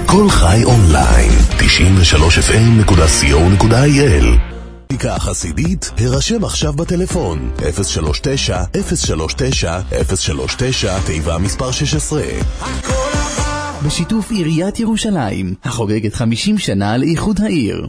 כל חי אונליין, 93fm.co.il. בדיקה חסידית, הרשם עכשיו בטלפון 039-039-039, תיבה מספר 16. בשיתוף עיריית ירושלים, החוגגת 50 שנה לאיחוד העיר.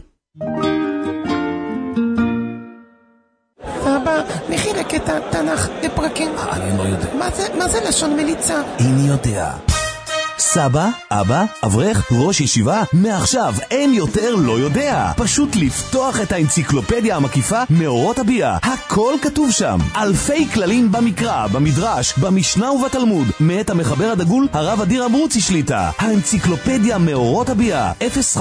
אבא, מכין לקטע תנ"ך לפרקים. אני לא יודע. מה זה לשון מליצה? אני יודע. סבא, אבא, אברך, ראש ישיבה, מעכשיו אין יותר לא יודע. פשוט לפתוח את האנציקלופדיה המקיפה מאורות הביאה. הכל כתוב שם. אלפי כללים במקרא, במדרש, במשנה ובתלמוד. מאת המחבר הדגול, הרב אדיר אברוצי שליטה. האנציקלופדיה מאורות הביאה.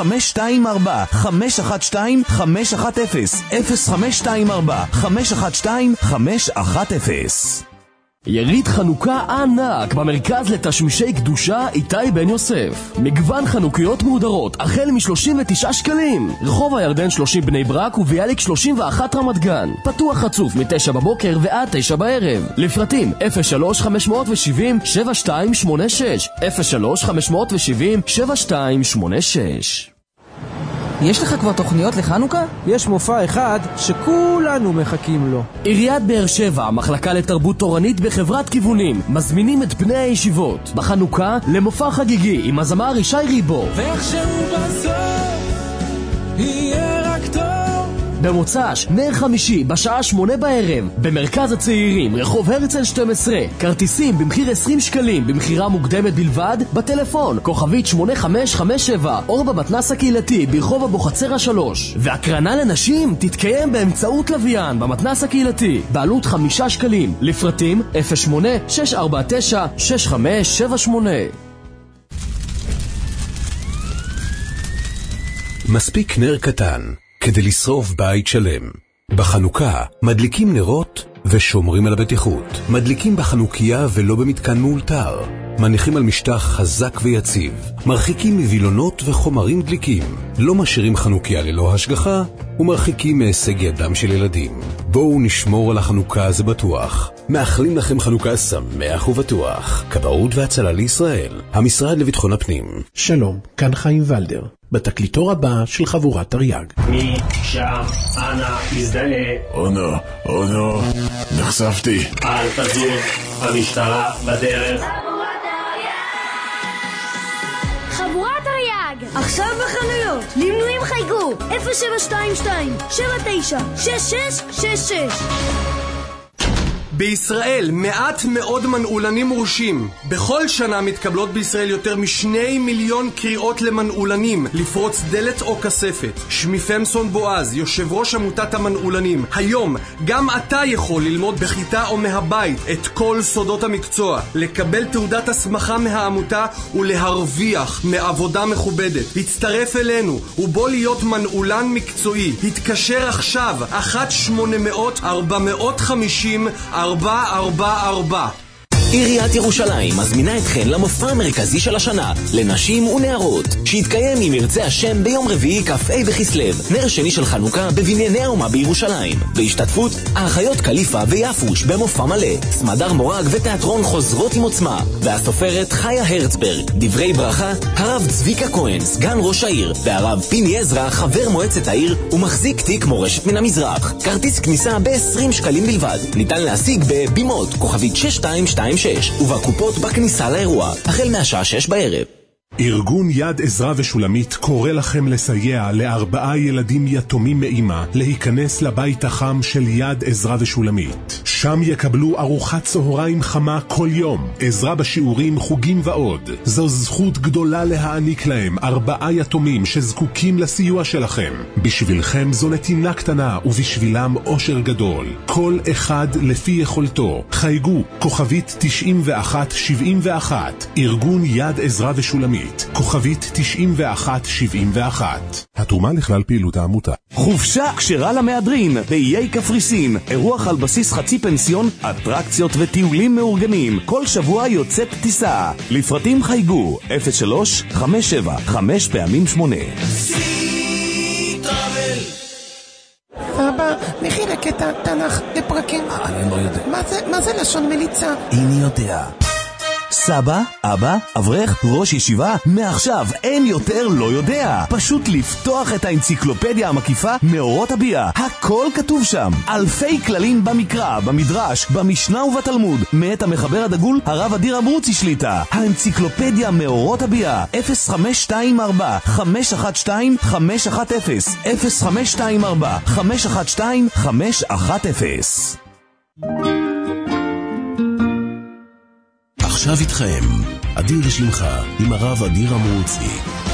0524-512-510. יריד חנוכה ענק במרכז לתשמישי קדושה איתי בן יוסף. מגוון חנוכיות מהודרות החל מ-39 שקלים. רחוב הירדן 30 בני ברק וביאליק 31 רמת גן. פתוח רצוף מ-9 בבוקר ועד 9 בערב. לפרטים 03-570-7286 03-570-7286. יש לך כבר תוכניות לחנוכה? יש מופע אחד שכולנו מחכים לו. עיריית באר שבע, המחלקה לתרבות תורנית בחברת כיוונים, מזמינים את בני הישיבות בחנוכה למופע חגיגי עם הזמר ישי ריבו. ואיכשהו בסוף יהיה רק טוב. במוצ"ש, נר חמישי, בשעה 8 בערב, במרכז הצעירים, רחוב הרצל 12. כרטיסים במחיר 20 שקלים, במחירה מוקדמת בלבד, בטלפון, כוכבית 8557, או במתנס הקהילתי, ברחוב אבוחצירא 3. והקרנה לנשים תתקיים באמצעות לוויין, במתנס הקהילתי, בעלות 5 שקלים. לפרטים 08-649-6578. מספיק נר קטן כדי לשרוף בית שלם. בחנוכה מדליקים נרות ושומרים על הבטיחות. מדליקים בחנוכיה ולא במתקן מאולתר. מניחים על משטח חזק ויציב. מרחיקים מווילונות וחומרים דליקים. לא משאירים חנוכיה ללא השגחה ומרחיקים מהישג ידם של ילדים. בואו נשמור על החנוכה, זה בטוח. מאחלים לכם חנוכה שמח ובטוח. כבאות והצלה לישראל, המשרד לביטחון הפנים. שלום, כאן חיים ולדר, בתקליטור הבא של חבורת תרי"ג. מי שם? אנא, מזדהה. אונו, נחשפתי. אל תזוז, המשטרה בדרך. חבורת תרי"ג, עכשיו בחנויות. למנויים חייגו 0722-796666. בישראל מעט מאוד מנעולנים מורשים. בכל שנה מתקבלות בישראל יותר מ2 מיליון קריאות למנעולנים לפרוץ דלת או כספת. שמי פמסון בועז, יושב ראש עמותת המנעולנים. היום גם אתה יכול ללמוד בכיתה או מהבית את כל סודות המקצוע, לקבל תעודת הסמכה מהעמותה ולהרוויח מעבודה מכובדת. הצטרף אלינו ובוא להיות מנעולן מקצועי. התקשר עכשיו 1-800-450-444. עיריית ירושלים מזמינה אתכן למופע המרכזי של השנה לנשים ונערות, שיתקיים אם ירצה השם ביום רביעי כ"ה בכסלו, נר שני של חנוכה בבנייני האומה בירושלים, בהשתתפות האחיות קליפה ויפוש במופע מלא, סמדר מורג ותיאטרון חוזרות עם עוצמה, והסופרת חיה הרצברג. דברי ברכה הרב צביקה כהן, סגן ראש העיר, והרב פיני עזרא, חבר מועצת העיר ומחזיק תיק מורשת מן המזרח. כרטיס כניסה ב-20 שקלים בלבד. ניתן להשיג בבימות כוכבית 6226 ובקופות בכניסה לאירוע, החל מהשעה 6 בערב. ארגון יד עזרא ושולמית קורא לכם לסייע ל4 ילדים יתומים מאמא להיכנס לבית החם של יד עזרא ושולמית. שם יקבלו ארוחת צהריים חמה כל יום, עזרה בשיעורים, חוגים ועוד. זו זכות גדולה להעניק להם 4 יתומים שזקוקים לסיוע שלכם. בשבילכם זו נתינה קטנה ובשבילם אושר גדול. כל אחד לפי יכולתו. חייגו כוכבית 9171, ארגון יד עזרא ושולמית, כוכבית 9171. התרומה לכלל פעילות העמותה. חופשה כשרה למהדרין באיי קפריסין, אירוח על בסיס חצי פנסיון, אטרקציות וטיולים מאורגנים. כל שבוע יוצאת טיסה. לפרטים חייגו 03-57-5x8. אבא, מכין לקטע תנ"ך לפרקים. אני לא יודע. מה זה לשון מליצה? אני יודע. סבא, אבא, אברך, ראש ישיבה, מעכשיו אין יותר לא יודע. פשוט לפתוח את האנציקלופדיה המקיפה מאורות הביאה. הכל כתוב שם. אלפי כללים במקרא, במדרש, במשנה ובתלמוד. מאת המחבר הדגול, הרב אדיר אברוצי שליטה. האנציקלופדיה מאורות הביאה. 0524 512 510 0524 512 510. עכשיו איתכם, אדיר לשמך, עם הרב אדיר אברוצי.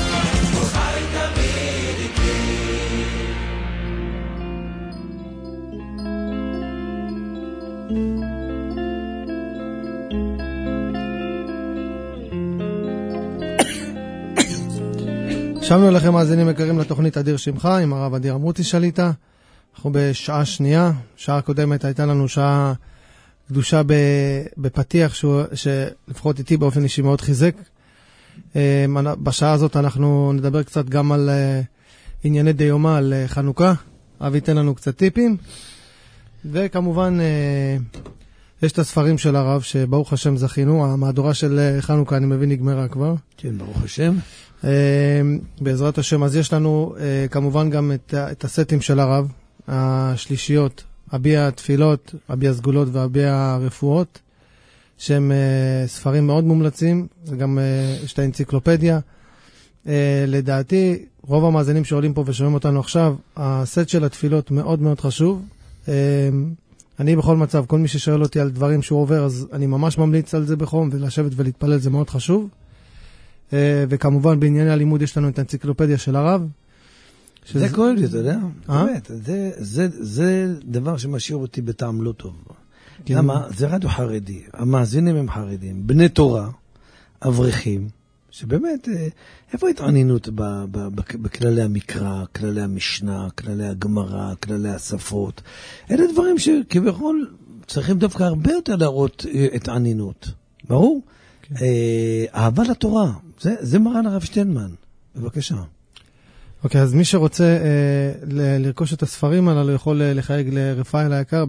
שמנו לכם מאזינים יקרים לתוכנית אדיר שמך עם הרב אדיר אברוצי שליטה. אנחנו בשעה שנייה, שעה קודמת הייתה לנו שעה קדושה בפתיח שלפחות איתי באופן אישי מאוד חיזק. בשעה הזאת אנחנו נדבר קצת גם על ענייני דיומה, על חנוכה. אבי ייתן לנו קצת טיפים. וכמובן יש את הספרים של הרב שברוך השם זכינו. המהדורה של חנוכה אני מבין נגמרה כבר. כן, ברוך השם. בעזרת השם. אז יש לנו כמובן גם את הסטים של הרב, השלישיות, אביע התפילות, אביע הסגולות ואביע הרפואות, שהם ספרים מאוד מומלצים, וגם יש את האנציקלופדיה. לדעתי, רוב המאזינים שעולים פה ושומעים אותנו עכשיו, הסט של התפילות מאוד מאוד חשוב. אני בכל מצב, כל מי ששואל אותי על דברים שהוא עובר, אז אני ממש ממליץ על זה בחום, ולשבת ולהתפלל זה מאוד חשוב. וכמובן בענייני הלימוד יש לנו את האנציקלופדיה של הרב. זה כואב לי, אתה יודע? באמת, זה דבר שמשאיר אותי בטעם לא טוב. למה? זה רדיו חרדי, המאזינים הם חרדים, בני תורה, אברכים, שבאמת, איפה התעניינות בכללי המקרא, כללי המשנה, כללי הגמרא, כללי השפות? אלה דברים שכביכול צריכים דווקא הרבה יותר להראות התעניינות. ברור? אהבה לתורה, זה מרן הרב שטיינמן. בבקשה. אוקיי, אז מי שרוצה לרכוש את הספרים הללו יכול לחייג לרפאל היקר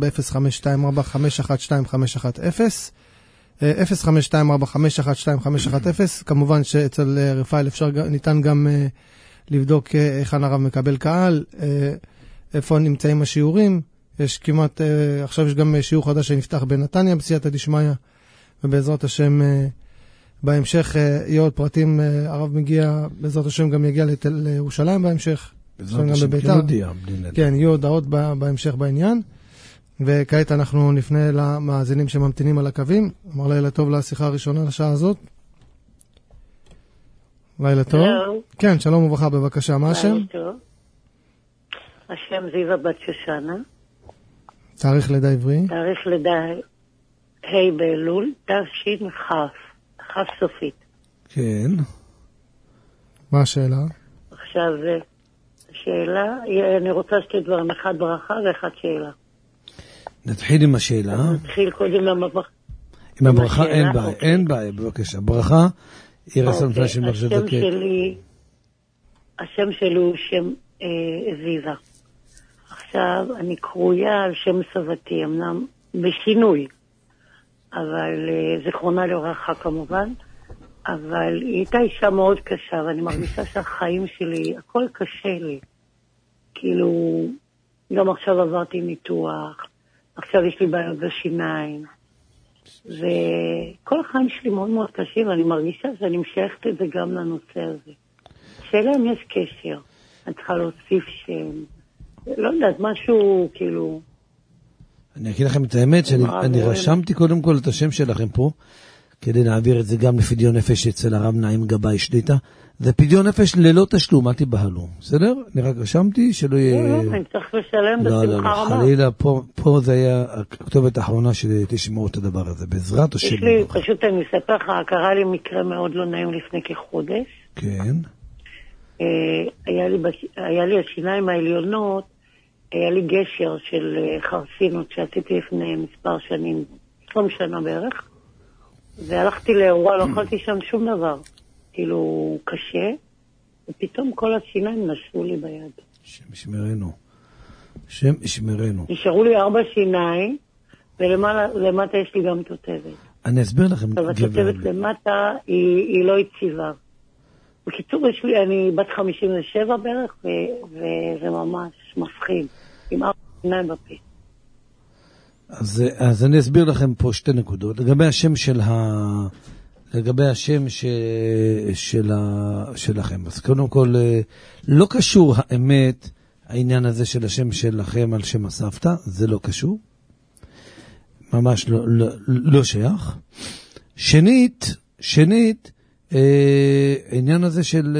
ב-0524-512-510 0524-512-510. כמובן שאצל רפאל ניתן גם לבדוק היכן הרב מקבל קהל, איפה נמצאים השיעורים. יש כמעט, עכשיו יש גם שיעור חדש שנפתח בנתניה בסייעתא דשמיא, ובעזרת השם בהמשך יהיו עוד פרטים. הרב מגיע, בעזרת השם גם יגיע לירושלים בהמשך. בעזרת השם, כן הודיע. כן, יהיו הודעות בהמשך בעניין. וכעת אנחנו נפנה למאזינים שממתינים על הקווים. אמר לילה טוב לשיחה הראשונה לשעה הזאת. לילה טוב. כן, שלום וברכה, בבקשה, מה השם? השם זיווה בת שושנה. תאריך לידה עברי? תאריך לידה ה' באלול, תש"כ. חף סופית. כן. מה השאלה? עכשיו, שאלה, אני רוצה שתי דברים, אחד ברכה ואחד שאלה. נתחיל עם השאלה. נתחיל קודם עם הברכה. עם הברכה אין בעיה, אין בעיה, בבקשה. ברכה, אירס המפנה של מרשת דקט. השם שלי הוא שם זיווה. עכשיו, אני קרויה על שם סבתי, אמנם בשינוי. אבל זיכרונה לברכה כמובן, אבל היא הייתה אישה מאוד קשה, ואני מרגישה שהחיים שלי, הכל קשה לי. כאילו, גם עכשיו עברתי ניתוח, עכשיו יש לי בעיות בשיניים, וכל החיים שלי מאוד מאוד קשים, ואני מרגישה שאני משייכת את זה גם לנושא הזה. שאלה אם יש קשר, אני צריכה להוסיף שם, לא יודעת, משהו כאילו... אני אגיד לכם את האמת, שאני רשמתי קודם כל את השם שלכם פה, כדי להעביר את זה גם לפדיון נפש אצל הרב נעים גבאי שליטה. זה פדיון נפש ללא תשלום, אל תיבהלו. בסדר? אני רק רשמתי שלא יהיה... לא, אני צריך לשלם בשמחה רבה. לא, חלילה, פה זה היה הכתובת האחרונה שתשמעו את הדבר הזה, בעזרת השם. יש לי, פשוט אני אספר לך, קרה לי מקרה מאוד לא נעים לפני כחודש. כן. היה לי השיניים העליונות, היה לי גשר של חרסינות שעשיתי לפני מספר שנים, 20 שנה בערך, והלכתי לאירוע, לא אכלתי שם שום דבר, כאילו קשה, ופתאום כל השיניים נשאו לי ביד. שם ישמרנו. שם ישמרנו. נשארו לי 4 שיניים, ולמטה יש לי גם תותבת. אני אסביר לכם. אבל הכתבת למטה היא לא יציבה. בקיצור, אני בת 57 בערך, וזה ממש מפחיד, עם 4 עיניים בפה. אז אני אסביר לכם פה 2 נקודות. לגבי השם שלכם. אז קודם כל, לא קשור האמת, העניין הזה של השם שלכם על שם הסבתא, זה לא קשור. ממש לא שייך. שנית, העניין הזה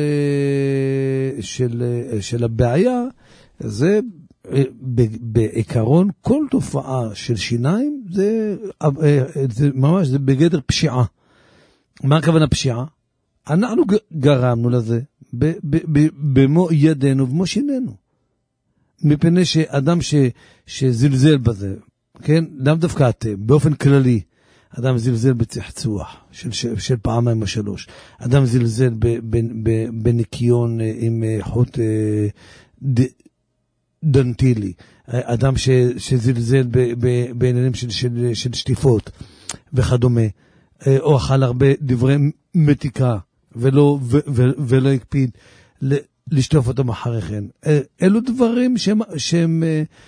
של הבעיה, זה בעיקרון כל תופעה של שיניים, זה ממש, זה בגדר פשיעה. מה הכוונה פשיעה? אנחנו גרמנו לזה במו ידינו ובמו שינינו. מפני שאדם שזלזל בזה, כן? לאו דווקא אתם, באופן כללי, אדם זלזל בצחצוח של 2 או 3. אדם זלזל בניקיון עם חוט דנטילי. אדם שזלזל בעניינים של שטיפות וכדומה. או אכל הרבה דברי מתיקה ולא הקפיד לשטוף אותם אחרי כן. אלו דברים שהם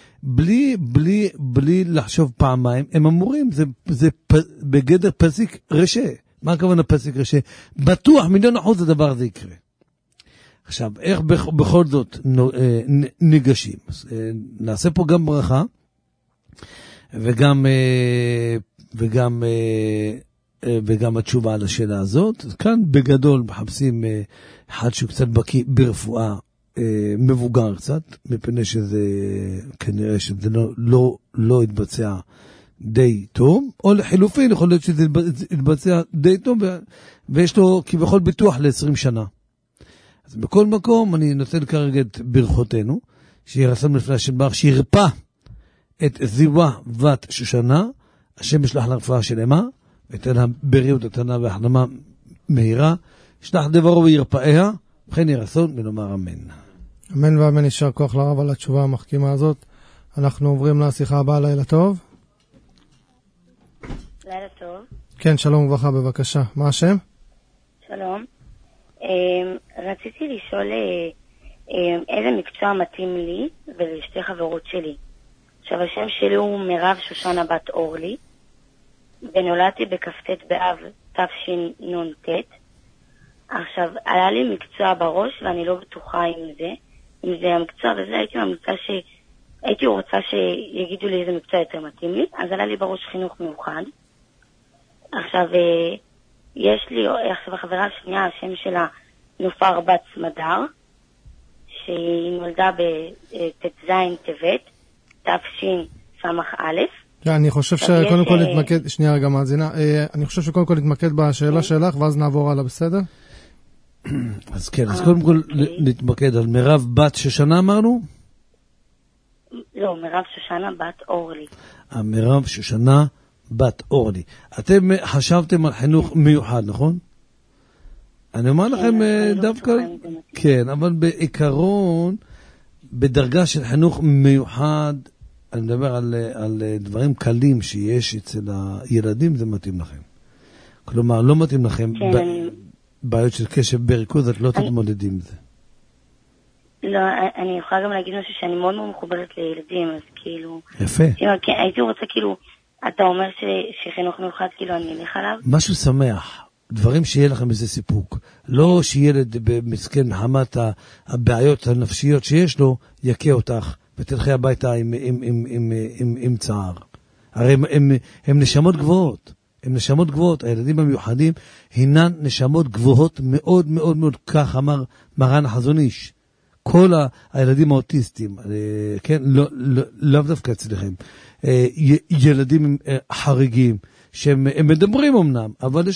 בלי לחשוב פעמיים, הם אמורים, זה בגדר פסיק רשע. מה הכוונה פסיק רשע? בטוח 1,000,000% הדבר הזה יקרה. עכשיו, איך בכל זאת ניגשים? נעשה פה גם ברכה, וגם התשובה על השאלה הזאת. כאן בגדול מחפשים אחד שהוא קצת בקיא ברפואה, מבוגר קצת, מפני שזה כנראה שזה לא יתבצע די טוב, או לחילופין יכול להיות שזה יתבצע די טוב, ויש לו כביכול ביטוח ל-20 שנה. אז בכל מקום אני נותן כרגע את ברכותינו, שירסם לפני השם ברך, שירפא את זיווה בת שושנה, השם ישלח לרפואה שלמה, ותן לה בריאות התנה והחלמה מהירה, שלח דברו וירפאיה, וכן ירסון ונאמר אמן. אמן ואמן, יישר כוח לרב על התשובה המחכימה הזאת. אנחנו עוברים לשיחה הבאה. לילה טוב. לילה טוב. כן, שלום וברכה, בבקשה. מה השם? שלום. רציתי לשאול איזה מקצוע מתאים לי ולשתי חברות שלי. עכשיו, השם שלי הוא מירב שושנה בת אורלי, ונולדתי בכ"ט באב תשנ"ט. עכשיו, עלה לי מקצוע בראש ואני לא בטוחה אם זה המקצוע, וזה הייתי רוצה שיגידו לי איזה מקצוע יותר מתאים לי. אז עלה לי בראש חינוך מיוחד. עכשיו, יש לי עכשיו החברה השנייה, השם שלה נופר בת סמדר, שהיא נולדה בט"ז טבת תשס"א. אני חושב שקודם כל נתמקד, שנייה רגע מאזינה, אני חושב שקודם כל נתמקד בשאלה שלך, ואז נעבור הלאה, בסדר? אז כן, אז קודם כל נתמקד על מירב בת שושנה אמרנו? לא, מירב שושנה בת אורלי. מירב שושנה בת אורלי. אתם חשבתם על חינוך מיוחד, נכון? אני אומר לכם דווקא, כן, אבל בעיקרון, בדרגה של חינוך מיוחד, אני מדבר על דברים קלים שיש אצל הילדים, זה מתאים לכם. כלומר, לא מתאים לכם בעיות של קשב בריכוז, את לא תתמודדים עם זה. לא, אני יכולה גם להגיד משהו שאני מאוד מאוד מחוברת לילדים, אז כאילו... יפה. הייתי רוצה כאילו, אתה אומר שחינוך מיוחד, כאילו אני אלך עליו? משהו שמח, דברים שיהיה לכם איזה סיפוק. לא שילד במסכן מחמת הבעיות הנפשיות שיש לו, יקה אותך. ותלכי הביתה עם צער. הרי הם נשמות גבוהות. הם נשמות גבוהות. הילדים המיוחדים הינן נשמות גבוהות מאוד מאוד מאוד, כך אמר מרן החזון איש. כל הילדים האוטיסטים, כן, לא דווקא אצלכם, ילדים חריגים, שהם מדברים אמנם, אבל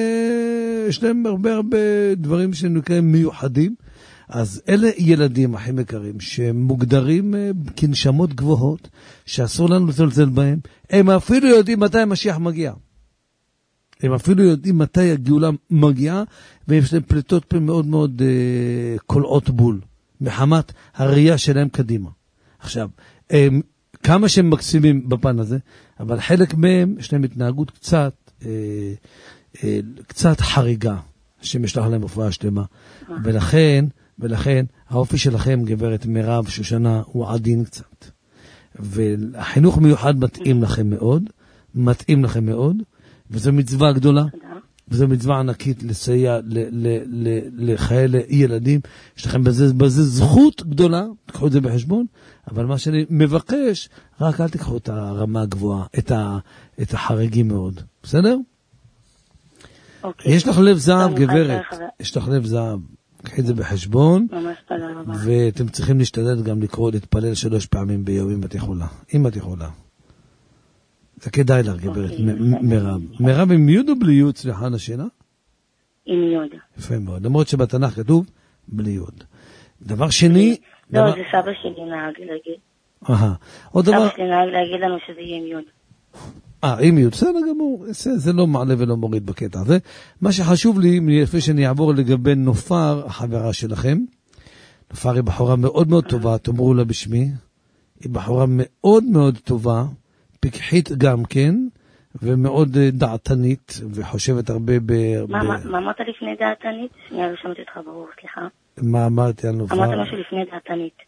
יש להם הרבה דברים שנקראים מיוחדים. אז אלה ילדים הכי יקרים שמוגדרים כנשמות גבוהות, שאסור לנו לזלזל בהם. הם אפילו יודעים מתי המשיח מגיע. הם אפילו יודעים מתי הגאולה מגיעה, ויש להם פליטות פה מאוד מאוד קולעות בול, מחמת הראייה שלהם קדימה. עכשיו, כמה שהם מקסימים בפן הזה, אבל חלק מהם יש להם התנהגות קצת קצת חריגה, שמשלח להם רפואה שלמה. ולכן האופי שלכם, גברת מירב שושנה, הוא עדין קצת. והחינוך מיוחד מתאים לכם מאוד, וזו מצווה גדולה, וזו מצווה ענקית לסייע לחיילי ילדים. יש לכם בזה זכות גדולה, תקחו את זה בחשבון, אבל מה שאני מבקש, רק אל תקחו את הרמה הגבוהה, את החריגים מאוד. בסדר? יש לך לב זהב, גברת, יש לך לב זהב. קחי את זה בחשבון, ואתם צריכים להשתדל גם להתפלל 3 פעמים ביום, אם את יכולה. זה כדאי לך, גברת, מירב. מירב עם יוד או בלי יוד, סליחה על השאלה? עם יוד. יפה מאוד, למרות שבתנ"ך כתוב בלי יוד. דבר שני... לא, זה סבא שלי נהג להגיד. עוד דבר... סבא שלי נהג להגיד לנו שזה יהיה עם יוד. עם יוד, בסדר גמור, זה לא מעלה ולא מוריד בקטע הזה. מה שחשוב לי, לפני שאני אעבור לגבי נופר, החברה שלכם, נופר היא בחורה מאוד מאוד טובה, תאמרו לה בשמי, היא בחורה מאוד מאוד טובה, פיקחית גם כן, ומאוד דעתנית, וחושבת הרבה מה אמרת לפני דעתנית? שנייה, שמעתי אותך ברור, סליחה. מה אמרתי על נופר? אמרת משהו לפני דעתנית.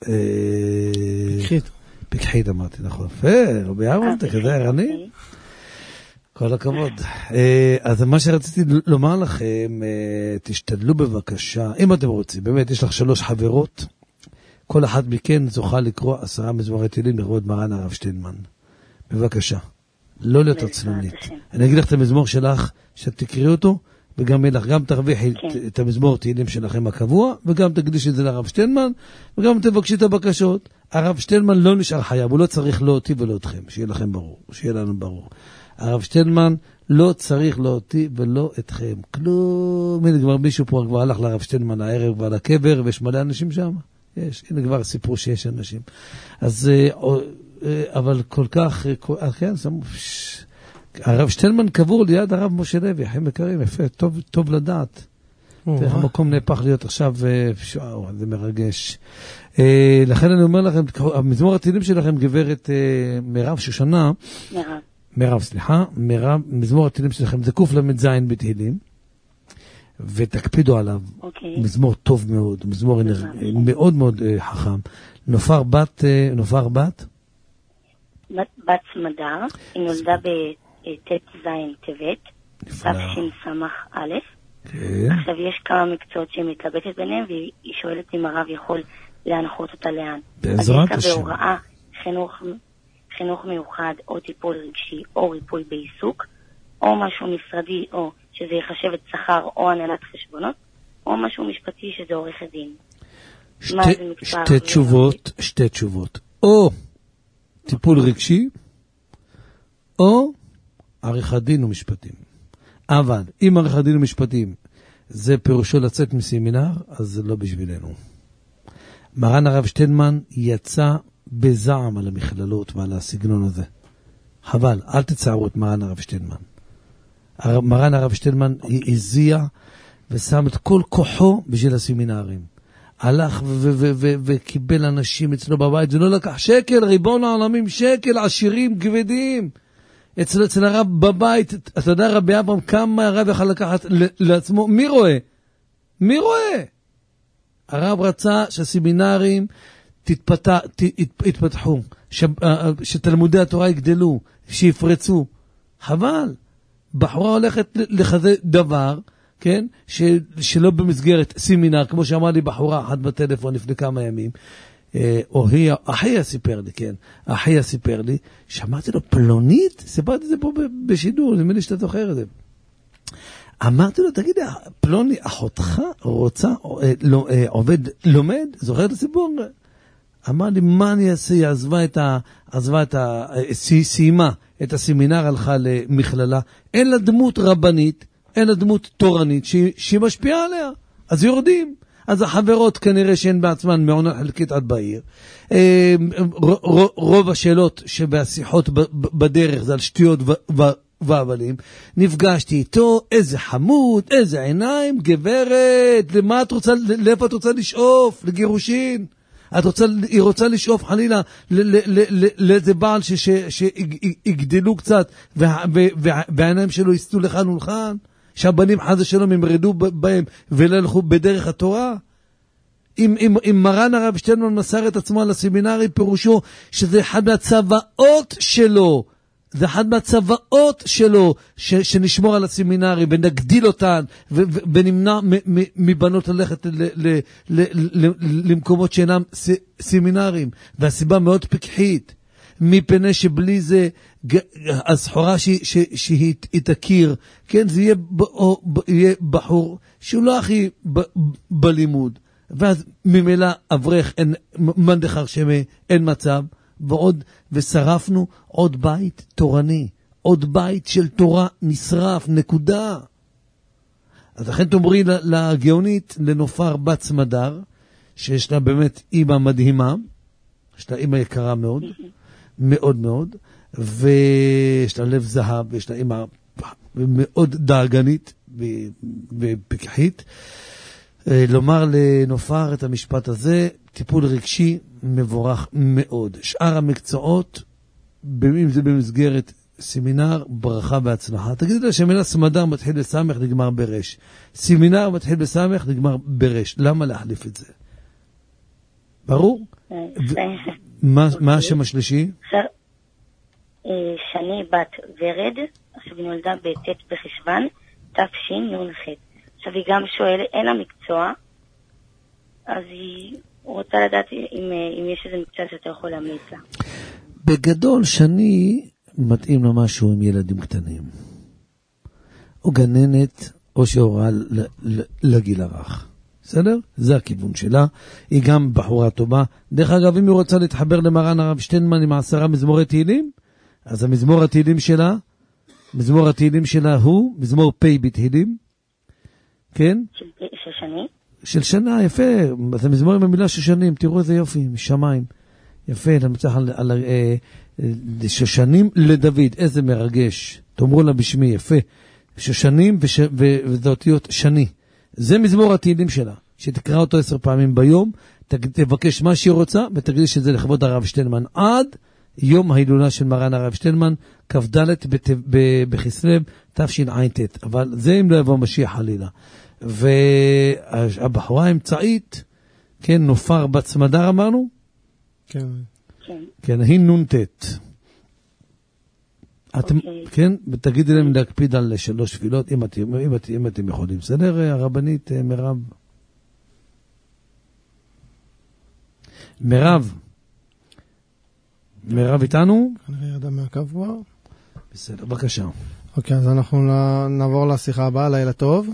פיקחית אמרתי, נכון. רבי אהרון, אתה כזה ערני? כל הכבוד. אז מה שרציתי לומר לכם, תשתדלו בבקשה, אם אתם רוצים, באמת, יש לך 3 חברות, כל אחת מכן זוכה לקרוא 10 מזמורי תהילים לכבוד מרן הרב שטיינמן. בבקשה, לא להיות עצלנית. אני אגיד לך את המזמור שלך, שתקראי אותו, וגם לך, גם תרוויחי את המזמור תהילים שלכם הקבוע, וגם תקדישי את זה לרב שטיינמן, וגם תבקשי את הבקשות. הרב שטיינמן לא נשאר חייב, הוא לא צריך לא אותי ולא אתכם, שיהיה לכם ברור, שיהיה לנו ברור. הרב שטיינמן לא צריך לא אותי ולא אתכם, כלום. הנה כבר מישהו פה כבר הלך לרב שטיינמן הערב ועל הקבר, ויש מלא אנשים שם, יש, הנה כבר סיפרו שיש אנשים. אז, אבל כל כך, כן, הרב שטיינמן קבור ליד הרב משה לוי, אחים יקרים, יפה, טוב לדעת. איך המקום נהפך להיות עכשיו, זה מרגש. לכן אני אומר לכם, המזמור התהילים שלכם, גברת מירב שושנה, מזמור התהילים שלכם, זה קוף למד זין בתהילים, ותקפידו עליו. מזמור טוב מאוד, מזמור מאוד מאוד חכם. נופר בת? בת סמדר, היא נולדה בט' זין טבת, תשס"א. עכשיו יש כמה מקצועות שהיא מתלבטת ביניהם, והיא שואלת אם הרב יכול להנחות אותה לאן. בעזרת השם. בהוראה, חינוך מיוחד, או טיפול רגשי, או ריפוי בעיסוק, או משהו משרדי, או שזה יחשב את שכר, או הנהלת חשבונות, או משהו משפטי שזה עורך הדין. שתי תשובות. או טיפול רגשי, או עריכת דין ומשפטים. אבל אם עריכת דין ומשפטים זה פירושו לצאת מסמינר, אז זה לא בשבילנו. מרן הרב שטיינמן יצא בזעם על המכללות ועל הסגנון הזה. חבל, אל תצערו את מרן הרב שטיינמן. מרן הרב שטיינמן הזיע ושם את כל כוחו בשביל הסמינרים. הלך וקיבל אנשים אצלו בבית, זה לא לקח שקל, ריבון העולמים, שקל, עשירים, כבדים. אצל הרב בבית, אתה יודע רבי אברהם, כמה הרב יכול לקחת לעצמו, מי רואה? הרב רצה שהסמינרים יתפתחו, שתלמודי התורה יגדלו, שיפרצו. חבל, בחורה הולכת לחזה דבר, כן? שלא במסגרת סמינר, כמו שאמר לי בחורה אחת בטלפון לפני כמה ימים, או היא, אחיה סיפר לי, שמעתי לו פלונית, סיפרתי את זה פה בשידור, נדמה לי שאתה זוכר את זה. אמרתי לו, תגיד, פלוני, אחותך רוצה, לומד, זוכר את הסיפור? אמר לי, מה אני אעשה? היא סיימה את הסמינר, הלכה למכללה, אין לה דמות רבנית, אין לה דמות תורנית שהיא משפיעה עליה, אז יורדים. אז החברות כנראה שהן בעצמן מעונה חלקית עד בעיר. רוב השאלות שבשיחות בדרך זה על שטויות והבלים. נפגשתי איתו, איזה חמוד, איזה עיניים, גברת, לאיפה את רוצה לשאוף? לגירושין? היא רוצה לשאוף חלילה לאיזה בעל שיגדלו קצת, והעיניים שלו יסתו לכאן ולכאן, שהבנים חס ושלום ימרדו בהם וללכו בדרך התורה. אם מרן הרב שטיינמן מסר את עצמו על הסמינרי, פירושו שזה אחד מהצוואות שלו, זה אחד מהצוואות שלו, שנשמור על הסמינרי ונגדיל אותן, ונמנע מבנות ללכת למקומות שאינם סמינרים. והסיבה מאוד פיקחית, מפני שבלי זה הסחורה שהיא תכיר, כן, זה יהיה בחור שהוא לא הכי בלימוד, ואז ממילא אברך מנדחר שמי, אין מצב, ושרפנו עוד בית תורני, עוד בית של תורה נשרף, נקודה. אז לכן תאמרי לגאונית, לנופר בת סמדר, שיש לה באמת אימא מדהימה, יש לה אימא יקרה מאוד, מאוד מאוד, ויש לה לב זהב, ויש לה אימא מאוד דאגנית ופיקחית. לומר לנופר את המשפט הזה, טיפול רגשי מבורך מאוד. שאר המקצועות, אם זה במסגרת סמינר, ברכה והצלחה. תגידי לה שהמילה סמדר מתחיל בסמך, נגמר ברש. סמינר מתחיל בסמך, נגמר ברש. למה להחליף את זה? ברור? מה השם השלישי? שני בת ורד, עכשיו היא נולדה בט' בחשוון, תשנ"ח. עכשיו היא גם שואלת, אין לה מקצוע, אז היא רוצה לדעת אם יש איזה מקצוע שאתה יכול להמליץ לה. בגדול, שני מתאים לה משהו עם ילדים קטנים. או גננת, או שהוראה לגיל הרך. בסדר? זה הכיוון שלה. היא גם בחורה טובה. דרך אגב, אם היא רוצה להתחבר למרן הרב שטיינמן עם 10 מזמורי תהילים, אז המזמור התהילים שלה הוא מזמור פ' בתהילים. כן? של שני? של שנה, יפה. זה מזמור עם המילה שושנים, תראו איזה יופי, משמיים. יפה, נמצא על שושנים לדוד, איזה מרגש. תאמרו לה בשמי, יפה. שושנים וזה אותיות שני. זה מזמור התהילים שלה, שתקרא אותו 10 פעמים ביום, תבקש מה שהיא רוצה, ותגידי שזה לכבוד הרב שטיינמן, עד יום ההילולה של מרן הרב שטיינמן, כ"ד בכסלו תשע"ט. אבל זה אם לא יבוא משיח חלילה. והבחורה האמצעית, כן, נופר בת סמדר אמרנו? כן. כן, היא נ"ט. כן, ותגידי להם להקפיד על 3 תפילות, אם אתם יכולים. בסדר, הרבנית מירב? מירב איתנו? כנראה ירדה מהקו כבר. בסדר, בבקשה. אוקיי, אז אנחנו נעבור לשיחה הבאה, לילה טוב.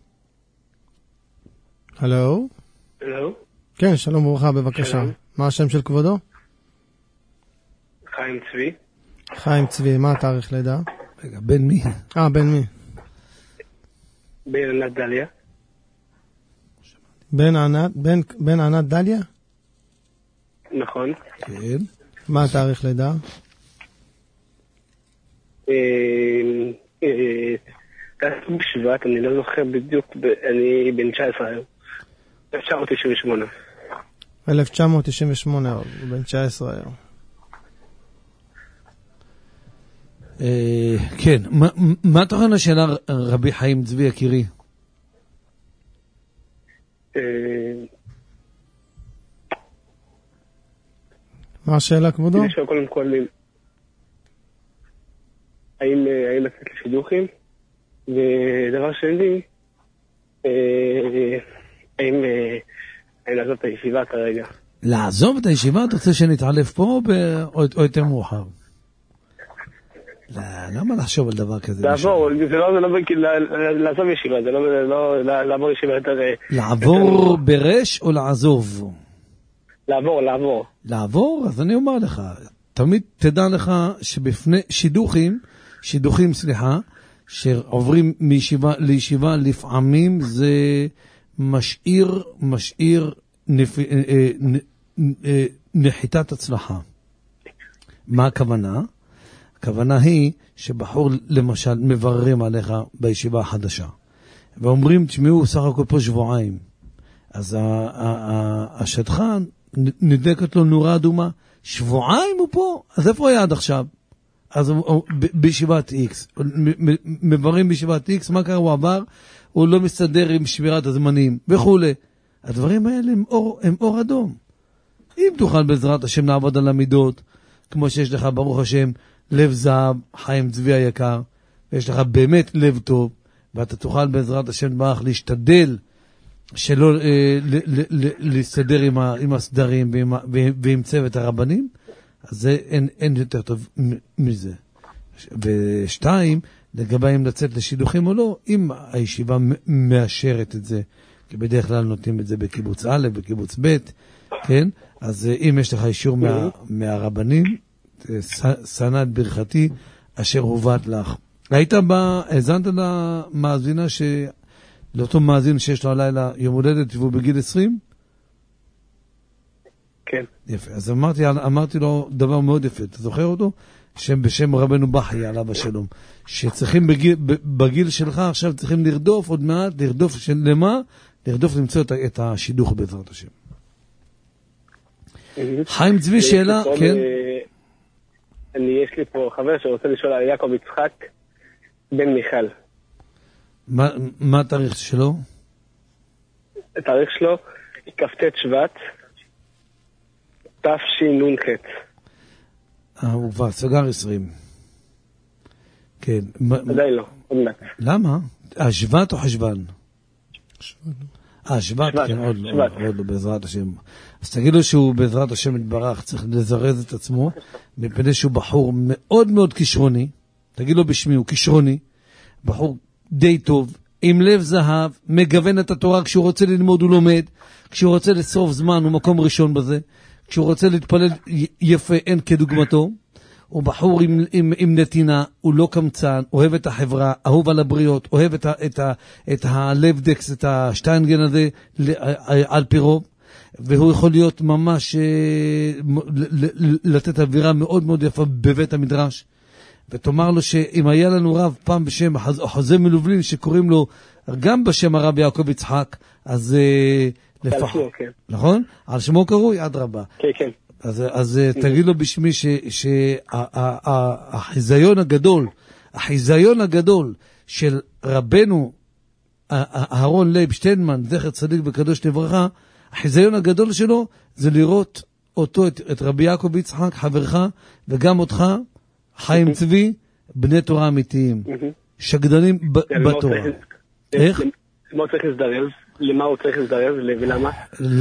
הלו? הלו? כן, שלום וברכה, בבקשה. שלום. מה השם של כבודו? חיים צבי. חיים צבי, מה התאריך לידה? רגע, בן מי? בן מי? בן ענת דליה. בן ענת דליה? נכון. כן. מה התאריך לידה? בשבט, אני לא זוכר בדיוק, אני בן 19 היום. 1998. 1998, הוא בן 19 היום. כן, מה תוכן השאלה, רבי חיים צבי יקירי? מה השאלה, כבודו? אני שואל קודם כל, האם לצאת לשידוכים? ודבר שני, האם לעזוב את הישיבה כרגע? לעזוב את הישיבה? אתה רוצה שנתעלף פה או יותר מאוחר? למה לחשוב על דבר כזה? לעבור, זה לא לעזוב ישיבה, זה לא לעבור ישיבה יותר... לעבור ברש או לעזוב? לעבור. לעבור? אז אני אומר לך, תמיד תדע לך שבפני שידוכים, שעוברים מישיבה לישיבה, לפעמים זה משאיר נחיתת הצלחה. מה הכוונה? הכוונה היא שבחור למשל מבררים עליך בישיבה החדשה, ואומרים, תשמעו, סך הכל פה שבועיים. אז השדכן נדלקת לו נורה אדומה, שבועיים הוא פה, אז איפה היה עד עכשיו? אז בישיבת איקס, מברים בישיבת איקס, מה קרה? הוא עבר, הוא לא מסתדר עם שמירת הזמנים, וכו'. הדברים האלה הם אור אדום. אם תוכל בעזרת השם לעבוד על המידות, כמו שיש לך ברוך השם, לב זהב, חיים צבי היקר, ויש לך באמת לב טוב, ואתה תוכל בעזרת השם ברוך להשתדל, שלא להסתדר עם הסדרים ועם צוות הרבנים, אז זה אין יותר טוב מזה. ושתיים, לגבי אם לצאת לשידוכים או לא, אם הישיבה מאשרת את זה, כי בדרך כלל נותנים את זה בקיבוץ א', בקיבוץ ב', כן? אז אם יש לך אישור מהרבנים, סנת ברכתי, אשר הובאת לך. היית האזנת למאזינה לאותו מאזין שיש לו הלילה יום הולדת והוא בגיל 20? כן. יפה. אז אמרתי לו דבר מאוד יפה. אתה זוכר אותו? בשם רבנו בחי עליו השלום. שצריכים בגיל שלך עכשיו צריכים לרדוף עוד מעט, לרדוף למה? לרדוף למצוא את השידוך בעזרת השם. חיים צבי, שאלה, כן? יש לי פה חבר שרוצה לשאול על יעקב יצחק בן מיכל. מה התאריך שלו? התאריך שלו כ"ט שבט תשנ"ח. הוא כבר סגר 20. כן. עדיין לא, עוד מעט. למה? שבט או חשבן? שבט, כן, עוד לא, בעזרת השם. אז תגידו שהוא בעזרת השם מתברך, צריך לזרז את עצמו, מפני שהוא בחור מאוד מאוד כישרוני, תגיד לו בשמי, הוא כישרוני, בחור די טוב, עם לב זהב, מגוון את התורה, כשהוא רוצה ללמוד הוא לומד, כשהוא רוצה לשרוף זמן הוא מקום ראשון בזה, כשהוא רוצה להתפלל יפה אין כדוגמתו, הוא בחור עם נתינה, הוא לא קמצן, אוהב את החברה, אהוב על הבריות, אוהב את הלב דקס, את השטיינגן הזה על פי רוב, והוא יכול להיות ממש לתת אווירה מאוד מאוד יפה בבית המדרש. ותאמר לו שאם היה לנו רב פעם בשם חוזה מלובלין שקוראים לו גם בשם הרב יעקב יצחק, אז לפחות, נכון? על שמו קרוי עד רבה. כן, כן. אז תגיד לו בשמי שהחיזיון הגדול של רבנו אהרון לייב שטיינמן, זכר צדיק וקדוש לברכה, החיזיון הגדול שלו זה לראות אותו, את רבי יעקב יצחק, חברך, וגם אותך, חיים צבי, בני תורה אמיתיים, שקדנים בתורה. איך? למה הוא צריך להזדרז? למה הוא צריך להזדרז ולמה?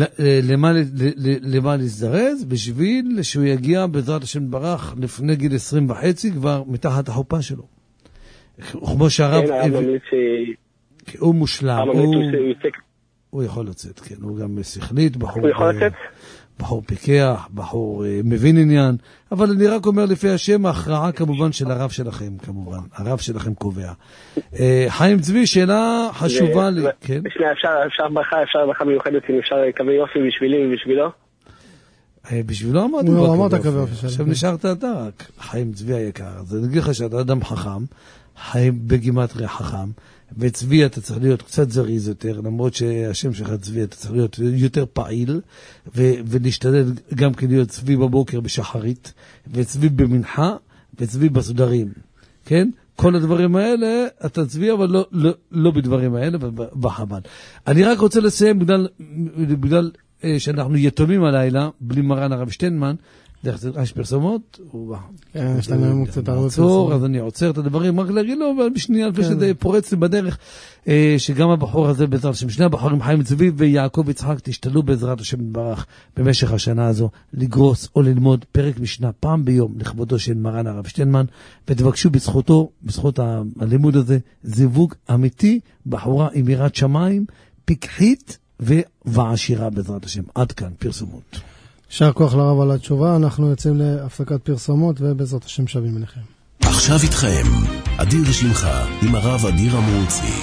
למה להזדרז? בשביל שהוא יגיע בעזרת השם ברח לפני גיל 20 וחצי כבר מתחת החופה שלו. כמו שהרב... הוא מושלם. הוא יכול לצאת, כן. הוא גם שכלית, הוא יכול לצאת? בחור פיקח, בחור מבין עניין, אבל אני רק אומר לפי השם, ההכרעה כמובן של הרב שלכם, כמובן. הרב שלכם קובע. חיים צבי, שאלה חשובה לי, כן? אפשר ברכה מיוחדת, אם אפשר קווי יופי בשבילי ובשבילו? בשבילו אמרתי הוא אמרת קווי יופי שלו. עכשיו נשארת אתה רק, חיים צבי היקר. אז אני אגיד לך שאתה אדם חכם, חיים בגימטריה חכם, וצבי אתה צריך להיות קצת זריז יותר, למרות שהשם שלך צבי אתה צריך להיות יותר פעיל, ולהשתדל גם כן להיות צבי בבוקר בשחרית, וצבי במנחה, וצבי בסודרים, כן? כל הדברים האלה, אתה צבי, אבל לא בדברים האלה, וחבל. אני רק רוצה לסיים, בגלל שאנחנו יתומים הלילה, בלי מרן הרב שטיינמן, דרך זה יש פרסומות, יש לנו קצת הרבה פרסומות. אז אני עוצר את הדברים, רק להגיד לו, אבל בשנייה, לפני שזה פורץ לי בדרך, שגם הבחור הזה בעזרת השם, שני הבחורים חיים צבי ויעקב יצחק, תשתלו בעזרת השם יתברך במשך השנה הזו, לגרוס או ללמוד פרק משנה פעם ביום, לכבודו של מרן הרב שטיינמן, ותבקשו בזכותו, בזכות הלימוד הזה, זיווג אמיתי, בחורה עם יראת שמיים, פיקחית ועשירה בעזרת השם. עד כאן, פרסומות. יישר כוח לרב על התשובה, אנחנו יוצאים להפסקת פרסומות ובעזרת השם שווים אליכם. עכשיו איתכם, אדיר שמחה עם הרב אדיר אמרוצי.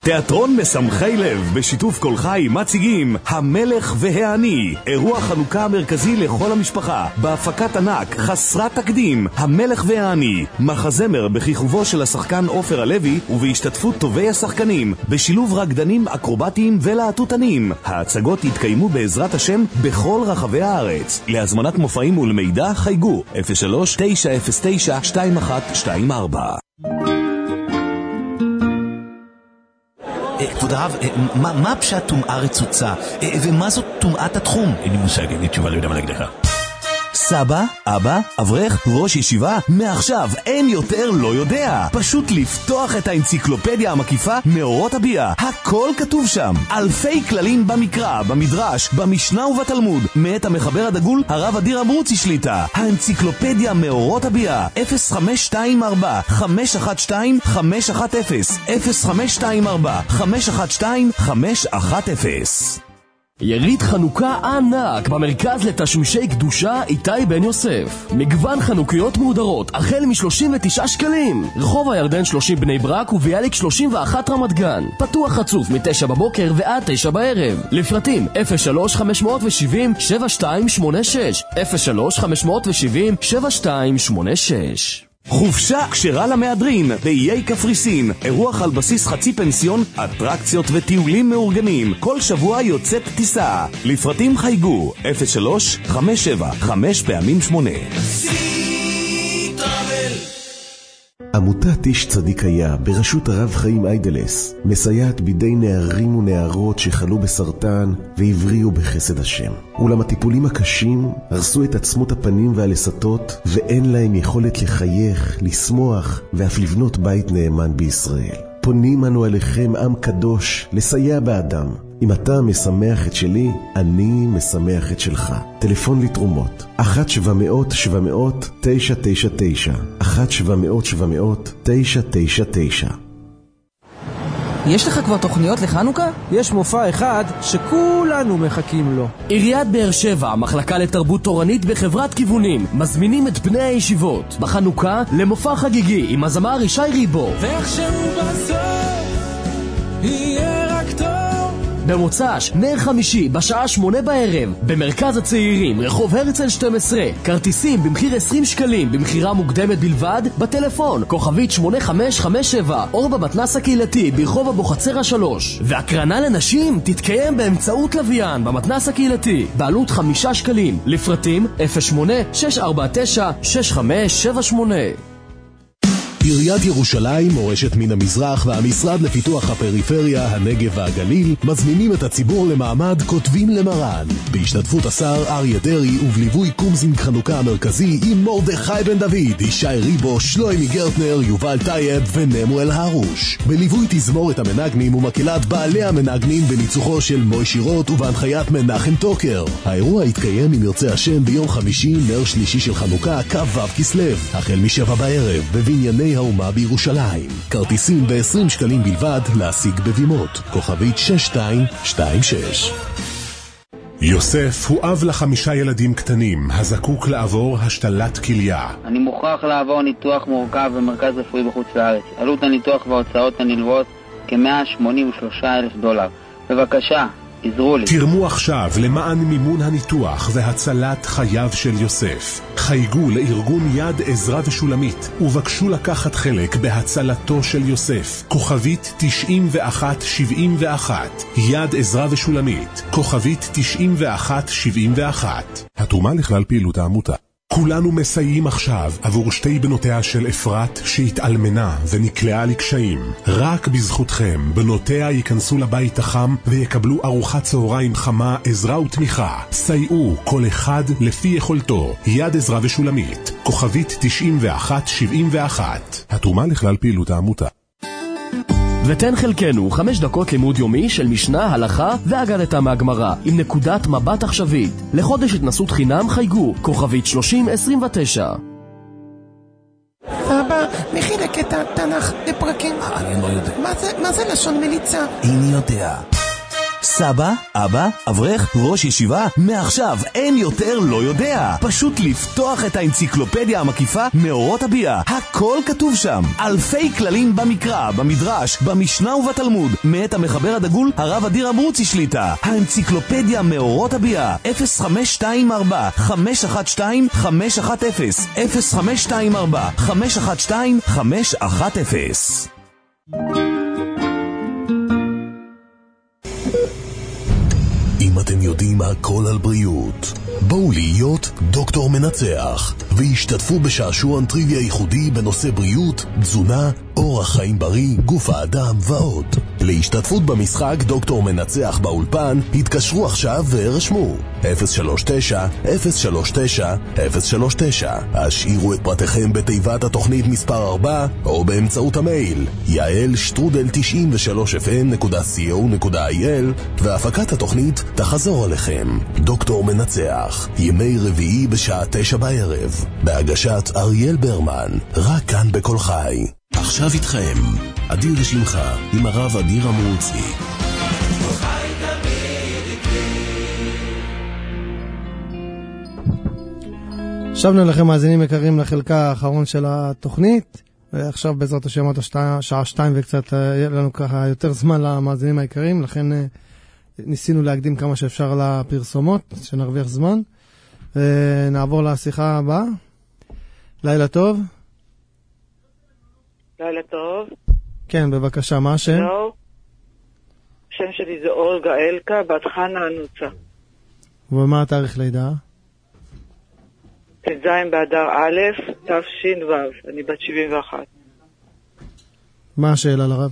תיאטרון משמחי לב בשיתוף כל חי מציגים המלך והעני, אירוע חנוכה מרכזי לכל המשפחה בהפקת ענק חסרת תקדים. המלך והעני, מחזמר בכיכובו של השחקן עופר הלוי ובהשתתפות טובי השחקנים, בשילוב רקדנים אקרובטיים ולהטוטנים. ההצגות יתקיימו בעזרת השם בכל רחבי הארץ. להזמנת מופעים ולמידע חייגו 03-909-2124. כבוד הרב, מה פשט טומאה רצוצה? ומה זאת טומאת התחום? אין לי מושג, אין לי תשובה, לא יודע מה להגיד לך. סבא, אבא, אברך, ראש ישיבה, מעכשיו אין יותר לא יודע. פשוט לפתוח את האנציקלופדיה המקיפה מאורות הביאה. הכל כתוב שם. אלפי כללים במקרא, במדרש, במשנה ובתלמוד. מאת המחבר הדגול, הרב אדיר אמרוצי שליטה. האנציקלופדיה מאורות הביאה. 0524-512-510. 0524-512-510. יריד חנוכה ענק במרכז לתשמישי קדושה איתי בן יוסף. מגוון חנוכיות מהודרות החל מ-39 שקלים. רחוב הירדן 30 בני ברק וביאליק 31 רמת גן. פתוח רצוף מ-9 בבוקר ועד 9 בערב. לפרטים 03-570-7286 03-570-7286. חופשה כשרה למהדרין באיי קפריסין, אירוח על בסיס חצי פנסיון, אטרקציות וטיולים מאורגנים. כל שבוע יוצאת טיסה. לפרטים חייגו 03-57-5x8. עמותת איש צדיק היה בראשות הרב חיים איידלס מסייעת בידי נערים ונערות שחלו בסרטן והבריאו בחסד השם. אולם הטיפולים הקשים הרסו את עצמות הפנים והלסתות ואין להם יכולת לחייך, לשמוח ואף לבנות בית נאמן בישראל. פונים אנו אליכם עם קדוש לסייע באדם. אם אתה משמח את שלי, אני משמח את שלך. טלפון לתרומות 1-700-700-999 1-700-700-999. יש לך כבר תוכניות לחנוכה? יש מופע אחד שכולנו מחכים לו. עיריית באר שבע, מחלקה לתרבות תורנית בחברת כיוונים, מזמינים את בני הישיבות בחנוכה למופע חגיגי עם הזמר ישי ריבו. ואיכשהו בסוף יהיה רק טוב. במוצ"ש, נר חמישי, בשעה 8 בערב, במרכז הצעירים, רחוב הרצל 12. כרטיסים במחיר 20 שקלים, במחירה מוקדמת בלבד, בטלפון, כוכבית 8557, או במתנס הקהילתי, ברחוב אבוחצירא 3. והקרנה לנשים תתקיים באמצעות לוויין, במתנס הקהילתי, בעלות 5 שקלים. לפרטים 08-649-6578. עיריית ירושלים, מורשת מן המזרח והמשרד לפיתוח הפריפריה, הנגב והגליל מזמינים את הציבור למעמד כותבים למרן בהשתתפות השר אריה דרעי ובליווי קומזין חנוכה המרכזי עם מרדכי בן דוד, ישי ריבו, שלוימי גרטנר, יובל טייב ונמואל הרוש, בליווי תזמורת המנגנים ומקהלת בעלי המנגנים בניצוחו של מוי שירות ובהנחיית מנחם טוקר. האירוע יתקיים אם ירצה השם ביום חמישי, נר שלישי של חנוכה, כ"ו כסלו, החל מ-7 בערב בבנייני האומה בירושלים. כרטיסים ב-20 שקלים בלבד, להשיג בבימות, כוכבית 6226. יוסף הוא אב ל5 ילדים קטנים, הזקוק לעבור השתלת כליה. אני מוכרח לעבור ניתוח מורכב במרכז רפואי בחוץ לארץ. עלות הניתוח וההוצאות הנלוות $183,000. בבקשה, עזרו לי. תרמו עכשיו למען מימון הניתוח והצלת חייו של יוסף. חייגו לארגון יד עזרא ושולמית ובקשו לקחת חלק בהצלתו של יוסף. כוכבית 9171. יד עזרא ושולמית, כוכבית 9171. התרומה לכלל פעילות העמותה. כולנו מסייעים עכשיו עבור 2 בנותיה של אפרת שהתאלמנה ונקלעה לקשיים. רק בזכותכם בנותיה ייכנסו לבית החם ויקבלו ארוחת צהריים חמה, עזרה ותמיכה. סייעו כל אחד לפי יכולתו. יד עזרא ושולמית, כוכבית 9171. התרומה לכלל פעילות העמותה. ותן חלקנו 5 דקות לימוד יומי של משנה, הלכה ואגדתה מהגמרא עם נקודת מבט עכשווית. לחודש התנסות חינם חייגו, כוכבית 3029. אבא, מכין לקטע תנ"ך לפרקים. אני לא יודע. מה זה לשון מליצה? איני יודע. סבא, אבא, אברך, ראש ישיבה, מעכשיו אין יותר לא יודע. פשוט לפתוח את האנציקלופדיה המקיפה מאורות הביאה. הכל כתוב שם. אלפי כללים במקרא, במדרש, במשנה ובתלמוד. מאת המחבר הדגול, הרב אדיר אברוצי שליטה. האנציקלופדיה מאורות הביאה. 0524 512 510 0524 512 510. אם אתם יודעים הכל על בריאות, בואו להיות דוקטור מנצח והשתתפו בשעשועון טריוויה ייחודי בנושא בריאות, תזונה, אורח חיים בריא, גוף האדם ועוד. להשתתפות במשחק דוקטור מנצח באולפן התקשרו עכשיו ורשמו 039-039-039. השאירו את פרטיכם בתיבת התוכנית מספר 4 או באמצעות המייל yael@93fm.co.il והפקת התוכנית תחזור עליכם. דוקטור מנצח, ימי רביעי בשעה 9 בערב, בהגשת אריאל ברמן, רק כאן בכל חי. עכשיו איתכם, אדיר לשמך עם הרב אדיר אברוצי. שבנו לכם מאזינים יקרים לחלקה האחרון של התוכנית, ועכשיו בעזרת השם עד שעה 2 וקצת יהיה לנו ככה יותר זמן למאזינים היקרים, לכן ניסינו להקדים כמה שאפשר לפרסומות, שנרוויח זמן. נעבור לשיחה הבאה. לילה טוב. לילה טוב. כן, בבקשה, מה השם? לא. השם שלי זה אולגה אלקה, בת חנה אנוצה. ומה התאריך לידה? ט"ז באדר א', תש"ו, אני בת 71. מה השאלה לרב?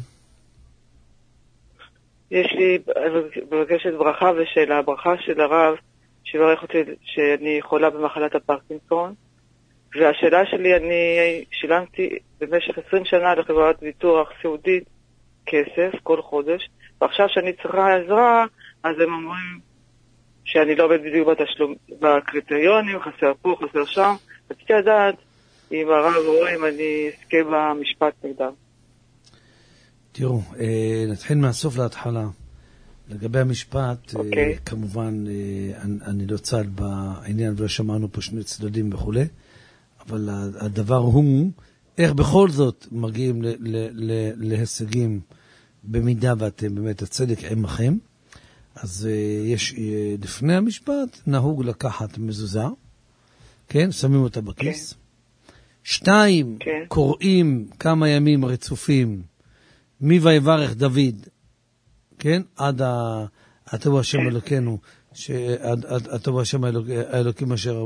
יש לי מבקשת ברכה ושאלה. הברכה של הרב שברך אותי שאני חולה במחלת הפרקינסון, והשאלה שלי, אני שילמתי במשך 20 שנה לחברת ביטוח סיעודית כסף כל חודש, ועכשיו שאני צריכה עזרה, אז הם אומרים שאני לא עובד בדיוק בתשלום, בקריטריונים, חסר פה, חסר שם. רציתי לדעת אם הרב רואה אם אני אזכה במשפט נגדם. תראו, נתחיל מהסוף להתחלה. לגבי המשפט, כמובן, אני לא צד בעניין ולא שמענו פה שני צדדים וכו', אבל הדבר הוא, איך בכל זאת מגיעים להישגים במידה ואתם באמת הצדק עמכם. אז יש, לפני המשפט, נהוג לקחת מזוזה, כן? שמים אותה בכיס. 2, קוראים כמה ימים רצופים, מי ויברך דוד, כן? עד הטוב השם אלוקינו, הטוב השם האלוקים אשר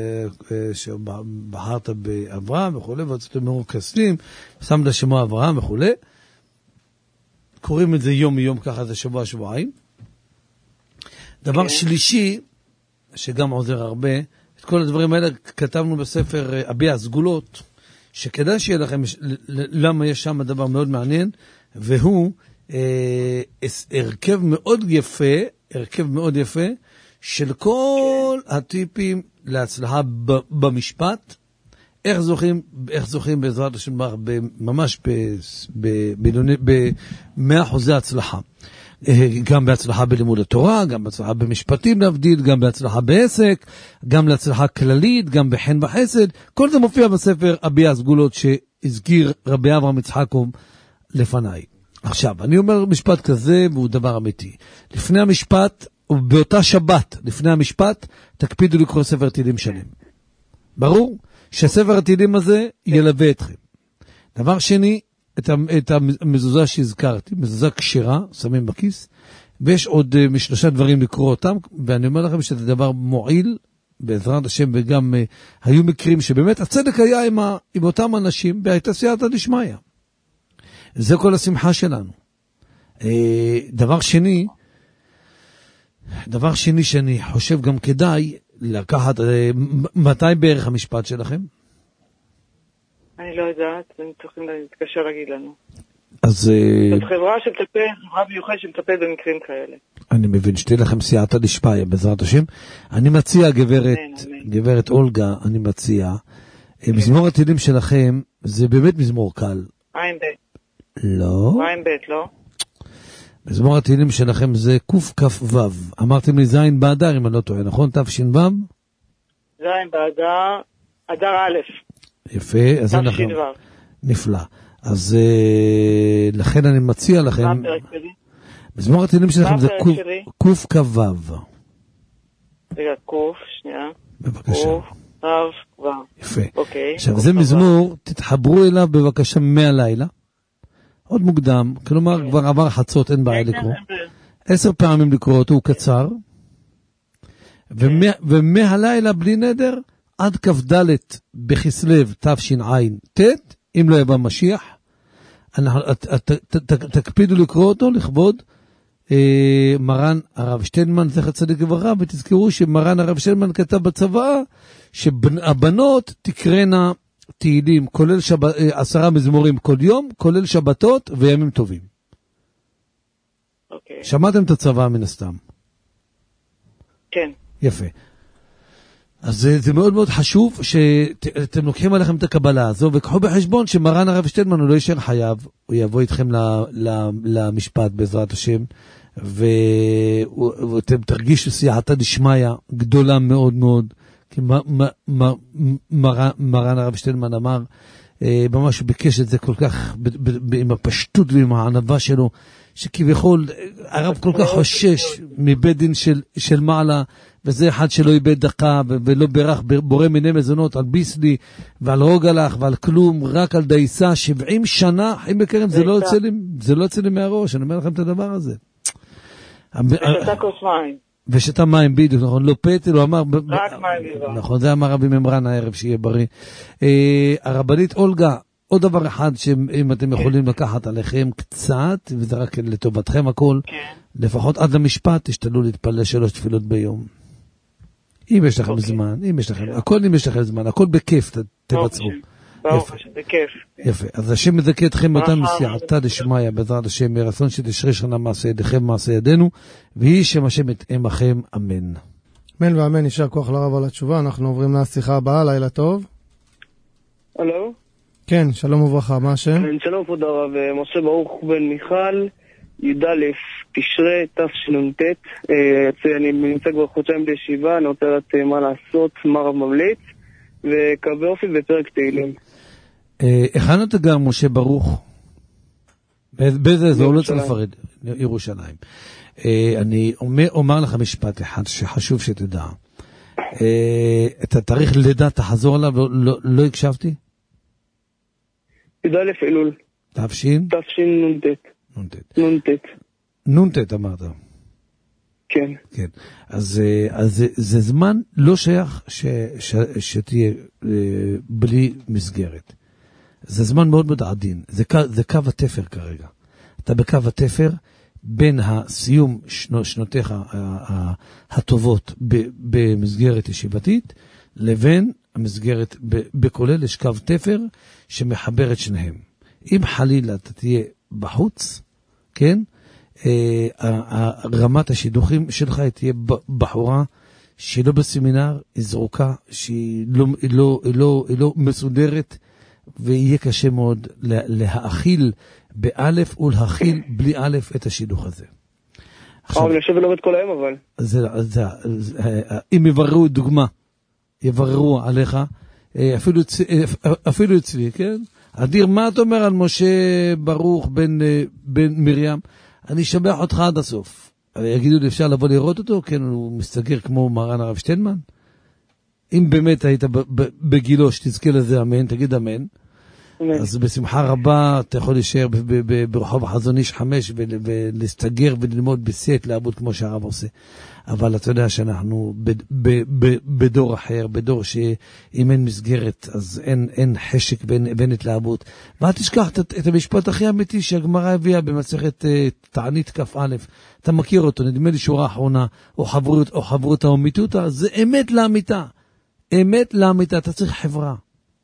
בחרת באברהם וכו', והוצאתו מאור כסדים, שמת שמו אברהם וכו'. קוראים את זה יום מיום, ככה זה שבוע שבועיים. דבר שלישי, שגם עוזר הרבה, את כל הדברים האלה כתבנו בספר הביאה סגולות, שכדאי שיהיה לכם, למה יש שם דבר מאוד מעניין, והוא הרכב מאוד יפה, של כל הטיפים להצלחה במשפט, איך זוכים בעזרת השם ממש ב100% הצלחה. גם בהצלחה בלימוד התורה, גם בהצלחה במשפטים להבדיל, גם בהצלחה בעסק, גם להצלחה כללית, גם בחן וחסד. כל זה מופיע בספר הביאה הסגולות שהזכיר רבי אברהם יצחקום לפניי. עכשיו, אני אומר משפט כזה, והוא דבר אמיתי. לפני המשפט, ובאותה שבת, לפני המשפט, תקפידו לקרוא ספר תהילים שלם. ברור שהספר התהילים הזה ילווה אתכם. דבר שני, את המזוזה שהזכרתי, מזוזה כשרה, שמים בכיס, ויש עוד משלושה דברים לקרוא אותם, ואני אומר לכם שזה דבר מועיל, בעזרת השם, וגם היו מקרים שבאמת הצדק היה עם אותם אנשים, והייתה סייעתא דשמיא. זה כל השמחה שלנו. דבר שני שאני חושב גם כדאי לקחת, מתי בערך המשפט שלכם? אני לא יודעת, הם צריכים להתקשר להגיד לנו. אז זאת חברה מיוחדת שמטפל במקרים כאלה. אני מבין, שתהיה לכם סייעתא דשמיא בעזרת השם. אני מציע, גברת אולגה, אני מציע, מזמור התהילים שלכם, זה באמת מזמור קל. עין בית. לא. עין בית, לא? מזמור התהילים שלכם זה קכ"ו. אמרתם לי זין באדר, אם אני לא טועה, נכון? תש"ו? זין באדר, אדר א'. יפה, אז אנחנו... נפלא. אז לכן אני מציע לכם... מה הפרק שלי? מזמור התהילים שלכם זה קכ"ו. רגע, שנייה. בבקשה. קכ"ו. יפה. עכשיו, זה מזמור, תתחברו אליו בבקשה מהלילה. עוד מוקדם, כלומר כבר עבר חצות, אין בעיה לקרוא. 10 פעמים לקרוא אותו, הוא קצר. ומהלילה בלי נדר, עד כ"ד בכסלו תשע"ט, אם לא יבוא משיח, תקפידו לקרוא אותו לכבוד מרן הרב שטיינמן, זכר צדיק לברכה, ותזכרו שמרן הרב שטיינמן כתב בצבא, שהבנות תקראנה תהילים, כולל 10 מזמורים כל יום, כולל שבתות וימים טובים. שמעתם את הצבא מן הסתם? כן. יפה. אז זה מאוד מאוד חשוב שאתם לוקחים עליכם את הקבלה הזו, וקחו בחשבון שמרן הרב שטיינמן הוא לא יישאר חייו, הוא יבוא איתכם למשפט בעזרת השם, ואתם תרגישו סייעתא דשמיא גדולה מאוד מאוד, כי מרן הרב שטיינמן אמר, ממש ביקש את זה כל כך, עם הפשטות ועם הענווה שלו, שכביכול הרב כל כך חושש מבית דין של מעלה, וזה אחד שלא איבד דקה ולא בירך בורא מיני מזונות על ביסלי ועל רוגלח ועל כלום, רק על דייסה 70 שנה חיים בקרם. זה לא יוצא לי מהראש, אני אומר לכם את הדבר הזה. ושתה כוס מים. ושתה מים בדיוק, נכון, לא פטל, הוא אמר רק מים לבד. נכון, זה אמר רבי ממרן הערב, שיהיה בריא. הרבנית אולגה, עוד דבר אחד שאם אתם יכולים לקחת עליכם קצת, וזה רק לטובתכם הכל, לפחות עד למשפט תשתדלו להתפלל 3 תפילות ביום. אם יש לכם זמן, אם יש לכם זמן, הכל בכיף, תבצעו. בכיף. יפה, אז השם מדכא אתכם אותם מסייעתא דשמיא, בעזרת השם, ירצון שתשרה שנה מעשה ידיכם מעשה ידינו, ויהי שם השם עמכם, אמן. אמן ואמן, יישר כוח לרב על התשובה. אנחנו עוברים לשיחה הבאה, לילה טוב. הלו? כן, שלום וברכה, מה השם? שלום כבוד הרב, משה ברוך בן מיכל, י"א תשרי תשנ"ט. אני נמצא כבר חודשיים בישיבה, אני רוצה לדעת מה לעשות, מה רב ממליץ, וכבאופי בפרק תהילים. היכן אתה גר, משה ברוך? באיזה אזור? לא צריך לפרט, ירושלים. אני אומר לך משפט אחד שחשוב שתדע. את התאריך לידה תחזור עליו, לא הקשבתי? י"א אלול. תשנ"ט. נ"ט אמרת. כן. כן. אז זה זמן לא שייך שתהיה בלי מסגרת. זה זמן מאוד מאוד עדין. זה קו התפר כרגע. אתה בקו התפר בין הסיום שנותיך הטובות במסגרת ישיבתית, לבין המסגרת בכולל יש קו תפר שמחבר את שניהם. אם חלילה אתה תהיה בחוץ, כן? רמת השידוכים שלך תהיה בחורה שהיא לא בסמינר, היא זרוקה, שהיא לא מסודרת, ויהיה קשה מאוד להאכיל באלף ולהאכיל בלי אלף את השידוך הזה. אבל אני יושב ולומד כל היום, אבל. אם יבררו דוגמה, יבררו עליך, אפילו אצלי, כן? אדיר, מה אתה אומר על משה ברוך בן מרים? אני שבח אותך עד הסוף. יגידו לי, אפשר לבוא לראות אותו? כן, הוא מסתגר כמו מרן הרב שטיינמן. אם באמת היית בגילו שתזכה לזה אמן, תגיד אמן. אז בשמחה רבה אתה יכול להישאר ברחוב החזון איש 5 ולהסתגר וללמוד בסט לעבוד כמו שהרב עושה. אבל אתה יודע שאנחנו בדור אחר, בדור שאם אין מסגרת אז אין חשק ואין התלהבות. ואל תשכח את המשפט הכי אמיתי שהגמרא הביאה במסכת תענית כ"א. אתה מכיר אותו, נדמה לי שורה אחרונה, או חברות או מיתותא, זה אמת לאמיתה. אמת לאמיתה, אתה צריך חברה.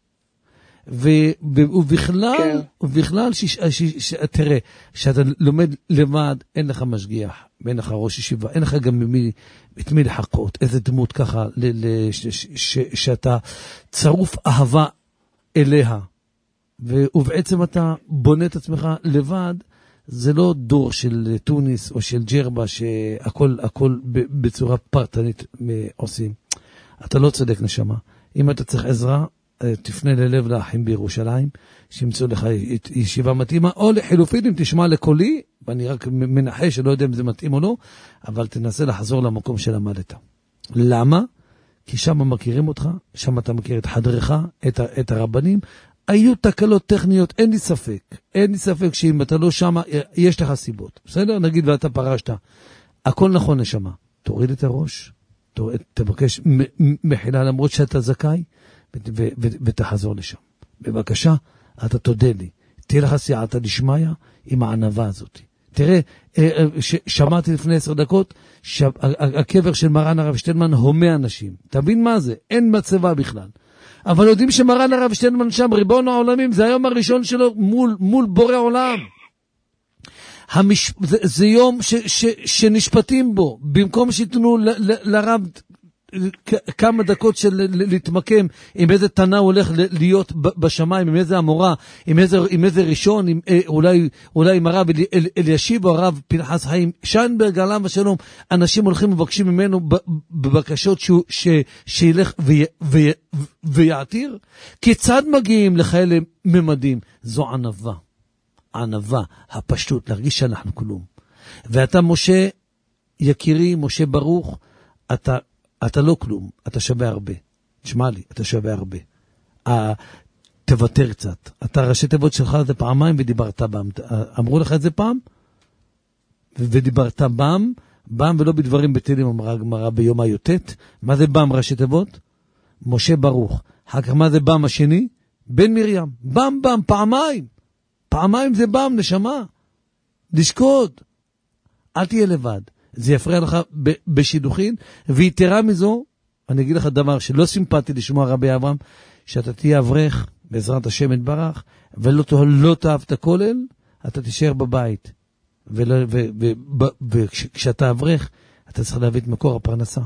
ובכלל, תראה, שאתה לומד לבד, אין לך משגיח, ואין לך ראש ישיבה, אין לך גם את מי לחכות, איזה דמות ככה, שאתה צרוף אהבה אליה, ובעצם אתה בונה את עצמך לבד, זה לא דור של טוניס או של ג'רבה שהכל בצורה פרטנית עושים. אתה לא צודק נשמה. אם אתה צריך עזרה, תפנה ללב לאחים בירושלים, שימצאו לך ישיבה מתאימה, או לחילופין אם תשמע לקולי, ואני רק מנחש שלא יודע אם זה מתאים או לא, אבל תנסה לחזור למקום שלמדת. למה? כי שם מכירים אותך, שם אתה מכיר את חדרך, את הרבנים, היו תקלות טכניות, אין לי ספק שאם אתה לא שם, יש לך סיבות. בסדר? נגיד ואתה פרשת, הכל נכון נשמה, תוריד את הראש, תבקש מחילה למרות שאתה זכאי, ותחזור לשם. בבקשה, אתה תודה לי. תהיה לך סייעתא דשמיא עם הענווה הזאת. תראה, שמעתי לפני 10 דקות, הקבר של מרן הרב שטיינמן הומה אנשים. תבין מה זה? אין מצבה בכלל. אבל יודעים שמרן הרב שטיינמן שם, ריבון העולמים, זה היום הראשון שלו מול בורא עולם. זה יום שנשפטים בו, במקום שיתנו לרב כמה דקות של להתמקם עם איזה תנא הולך להיות בשמיים, עם איזה אמורה, עם איזה ראשון, אולי עם הרב אלישיב או הרב פנחס חיים שיינברג עליו השלום, אנשים הולכים ומבקשים ממנו בבקשות שילך ויעתיר. כיצד מגיעים לכאלה ממדים? זו ענווה, הפשטות, להרגיש שאנחנו כלום. ואתה משה יקירי, משה ברוך, אתה לא כלום, אתה שווה הרבה. תשמע לי, אתה שווה הרבה. תוותר קצת. אתה ראשי תיבות שלך זה פעמיים ודיברת בם. אמרו לך את זה פעם? ודיברת בם ולא בדברים בטלים, אמרה הגמרא ביום הי"ט. מה זה בם ראשי תיבות? משה ברוך. אחר כך מה זה בם השני? בן מרים. בם, פעמיים זה בם, נשמה. לשקוד. אל תהיה לבד. זה יפריע לך בשידוכין, ויתרה מזו, אני אגיד לך דבר שלא סימפטי לשמוע רבי אברהם, שאתה תהיה אברך, בעזרת השם יתברך, ולא תאהב את הכולל, אתה תישאר בבית. וכשאתה אברך, אתה צריך להביא את מקור הפרנסה.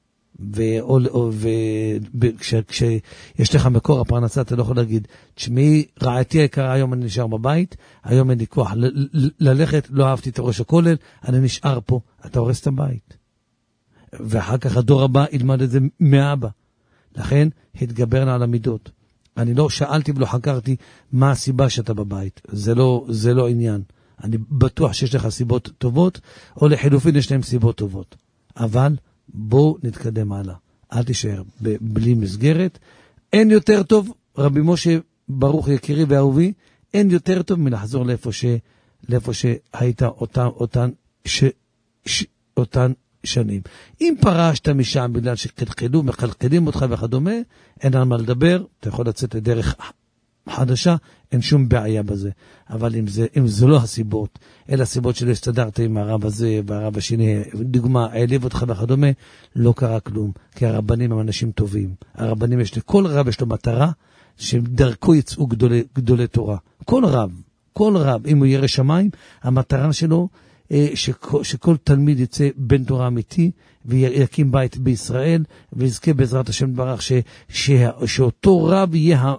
וכשיש לך מקור הפרנסה, אתה לא יכול להגיד, תשמעי, רעייתי היקרה, היום אני נשאר בבית, היום אין לי כוח ללכת, לא אהבתי את ראש הכולל, אני נשאר פה, אתה הורס את הבית. ואחר כך הדור הבא ילמד את זה מאבא. לכן, התגברנה על המידות. אני לא שאלתי ולא חקרתי מה הסיבה שאתה בבית. זה לא עניין. אני בטוח שיש לך סיבות טובות, או לחילופין יש להם סיבות טובות. אבל בואו נתקדם הלאה. אל תישאר בלי מסגרת. אין יותר טוב, רבי משה ברוך יקירי ואהובי, אין יותר טוב מלחזור לאיפה שהיית אותן שנים. אם פרשת משם בגלל שקלקלו, מקלקלים אותך וכדומה, אין על מה לדבר, אתה יכול לצאת לדרך חדשה, אין שום בעיה בזה. אבל אם זה לא הסיבות, אלא הסיבות שלא הסתדרת עם הרב הזה והרב השני, דוגמה, העליב אותך וכדומה, לא קרה כלום, כי הרבנים הם אנשים טובים. הרבנים כל רב יש לו מטרה, שדרכו יצאו גדולי תורה. כל רב, אם הוא ירא שמיים, המטרה שלו, שכל תלמיד יצא בן תורה אמיתי, ויקים בית בישראל, ויזכה בעזרת השם ברך, שאותו רב יהיה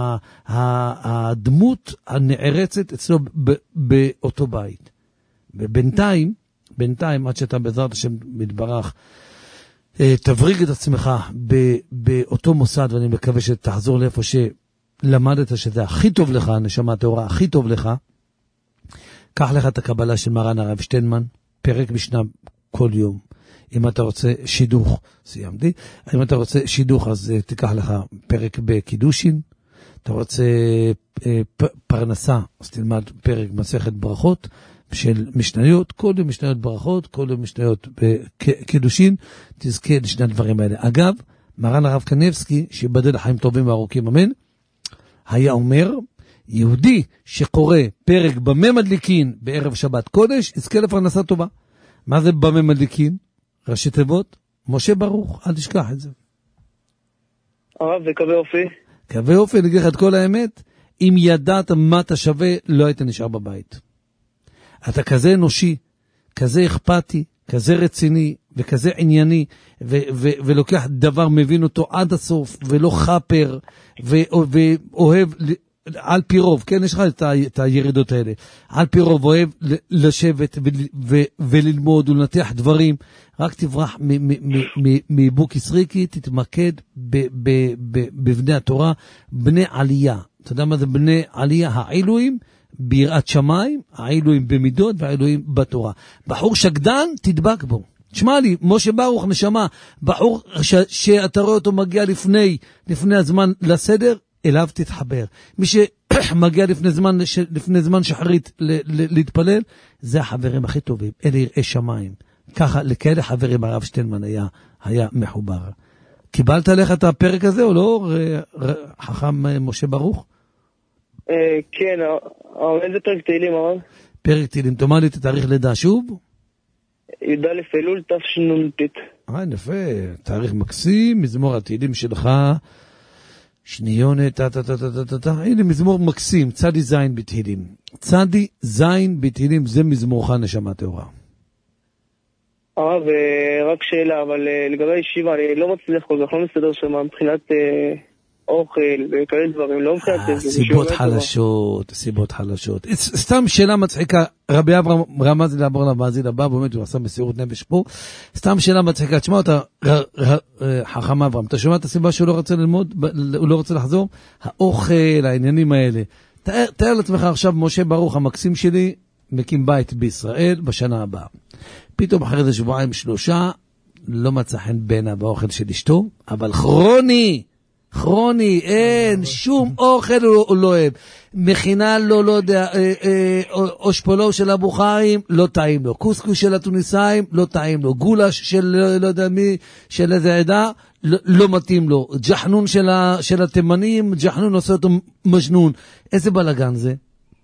הדמות הנערצת אצלו באותו בית. ובינתיים, עד שאתה בעזרת השם מתברך, תבריג את עצמך באותו מוסד, ואני מקווה שתחזור לאיפה שלמדת שזה הכי טוב לך, נשמה התורה הכי טוב לך, קח לך את הקבלה של מרן הרב שטיינמן, פרק משנה כל יום. אם אתה רוצה שידוך, סיימתי, אם אתה רוצה שידוך, אז תיקח לך פרק בקידושין, אתה רוצה פרנסה, אז תלמד פרק מסכת ברכות, של משניות, כל יום משניות ברכות, כל יום משניות בקידושין, תזכה לשני הדברים האלה. אגב, מרן הרב קניבסקי, שיבדל לחיים טובים וארוכים, אמן, היה אומר, יהודי שקורא פרק במה מדליקין בערב שבת קודש, יזכה לפרנסה טובה. מה זה במה מדליקין? ראשי תיבות, משה ברוך, אל תשכח את זה. הרב, זה קווי אופי? קווי אופי, אני אגיד לך את כל האמת, אם ידעת מה אתה שווה, לא היית נשאר בבית. אתה כזה אנושי, כזה אכפתי, כזה רציני, וכזה ענייני, ולוקח דבר, מבין אותו עד הסוף, ולא חפר, ואוהב על פי רוב, כן, יש לך את הירידות האלה, על פי רוב אוהב לשבת וללמוד ולנתח דברים, רק תברח מבוקי סריקי, תתמקד בבני התורה, בני עלייה. אתה יודע מה זה בני עלייה? העילויים ביראת שמיים, העילויים במידות והעילויים בתורה. בחור שקדן, תדבק בו. תשמע לי, משה ברוך נשמה, בחור שאתה רואה אותו מגיע לפני הזמן לסדר, אליו תתחבר. מי שמגיע לפני זמן שחרית להתפלל, זה החברים הכי טובים, אלה יראי שמיים. ככה, לכאלה חברים הרב שטיינמן היה מחובר. קיבלת לך את הפרק הזה או לא, חכם משה ברוך? כן, איזה פרק תהילים הרב? פרק תהילים, תאמר לי את התאריך לידה שוב? י"א אלול תשנ"ט. יפה, תאריך מקסים, מזמור התהילים שלך, שניונת, הנה מזמור מקסים, צדי זין בתהילים. צדי זין בתהילים, זה מזמורך נשמה טהורה. הרב, רק שאלה, אבל לגבי ישיבה, אני לא מצליח כל כך, לא מסתדר שם מבחינת אוכל וכאלה דברים, לא מבחינת... סיבות חלשות. סתם שאלה מצחיקה, רבי אברהם רמז לעבור למאזין הבא, באמת הוא עשה מסירות נפש פה, סתם שאלה מצחיקה, תשמע אותה, חכם אברהם, אתה שומע את הסיבה שהוא לא רוצה ללמוד, הוא לא רוצה לחזור? האוכל, העניינים האלה. תאר לעצמך עכשיו, משה ברוך המקסים שלי, מקים בית בישראל בשנה הבאה. פתאום אחרי זה שבועיים 3, לא מצא חן בעיניו באוכל של אשתו, אבל כרוני, אין, שום אוכל הוא לא אוהב. מכינה לו, לא יודע, אושפולו של אבו חיים, לא טעים לו. קוסקוס של התוניסאים, לא טעים לו. גולש של לא יודע מי, של איזה עדה, לא מתאים לו. ג'חנון של התימנים, ג'חנון עושה אותו מג'נון. איזה בלגן זה?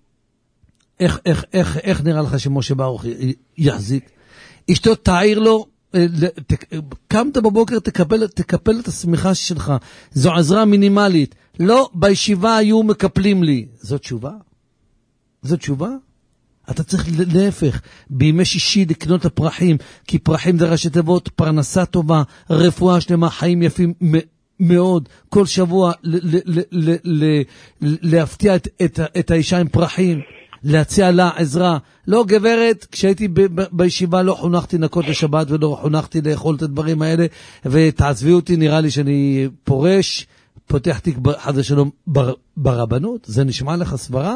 איך נראה לך שמשה ברוך יחזיק? אשתו תעיר לו, קמת בבוקר, תקפל את השמיכה שלך. זו עזרה מינימלית. לא, בישיבה היו מקפלים לי. זו תשובה? אתה צריך להפך, בימי שישי לקנות הפרחים, כי פרחים זה ראשי תיבות, פרנסה טובה, רפואה שלמה, חיים יפים מאוד. כל שבוע להפתיע את האישה עם פרחים. להציע לה עזרה. לא גברת, כשהייתי בישיבה לא חונכתי נקות לשבת ולא חונכתי לאכול את הדברים האלה, ותעזבי אותי, נראה לי שאני פורש, פותח תיק חד ושלום ברבנות. זה נשמע לך סברה?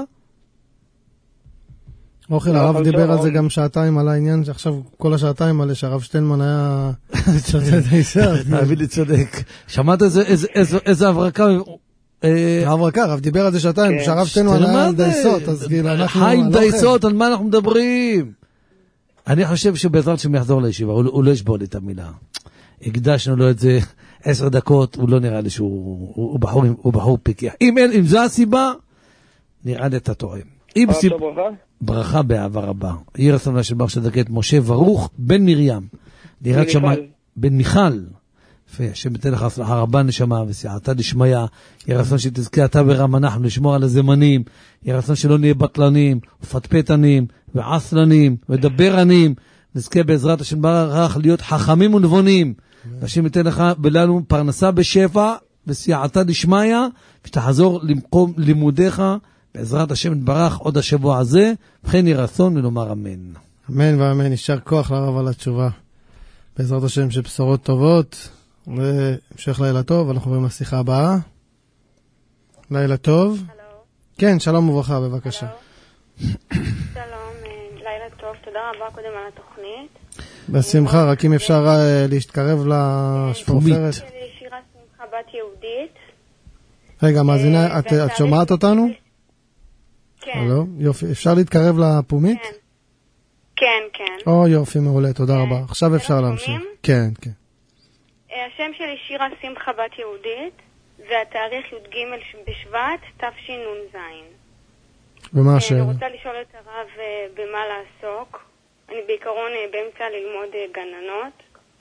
אוכל, הרב דיבר על זה גם שעתיים על העניין, שעכשיו כל השעתיים האלה שהרב שטיינמן היה תביא לי צודק. שמעת איזה הברקה? הרב דיבר על זה שעתיים, שהרב שטיינמן היה על דייסות, אז כאילו אנחנו... חיים דייסות, על מה אנחנו מדברים? אני חושב שבעזרת שהם יחזור לישיבה, הוא לא ישבור לי את המילה. הקדשנו לו את זה 10 דקות, הוא לא נראה לי שהוא בחור פיקח. אם זו הסיבה, נראה לי אתה טועה. ברכה באהבה רבה. יהיה רצון להשם ברך שדקת משה ברוך בן מרים. בן מיכל. השם יתן לך הצלחה רבה נשמה וסייעתא דשמיא. יהיה רצון שתזכה אתה ורם אנחנו לשמור על הזמנים. יהיה רצון שלא נהיה בטלנים ופטפטנים ועצלנים ודברנים. נזכה בעזרת השם ברך להיות חכמים ונבונים. השם יתן לך ולנו פרנסה בשפע וסייעתא דשמיא, ושתחזור למקום לימודיך בעזרת השם יתברך עוד השבוע הזה. וכן יהיה רצון ונאמר אמן. אמן ואמן. יישר כוח לרב על התשובה. בעזרת השם שבשורות טובות. והמשך לילה טוב, אנחנו עוברים לשיחה הבאה. לילה טוב. הלו. כן, שלום וברכה, בבקשה. שלום, לילה טוב, תודה רבה קודם על התוכנית. בשמחה, רק אם אפשר להשתקרב לשפורפרת. שירה שמחה בת יהודית. רגע, מאזינה, את שומעת אותנו? כן. הלו, יופי, אפשר להתקרב לפומית? כן. או יופי, מעולה, תודה רבה. עכשיו אפשר להמשיך. כן. השם שלי שירה שמחה בת יהודית, והתאריך י"ג בשבט תשנ"ז. ומה השאלה? אני רוצה לשאול את הרב במה לעסוק. אני בעיקרון באמצע ללמוד גננות.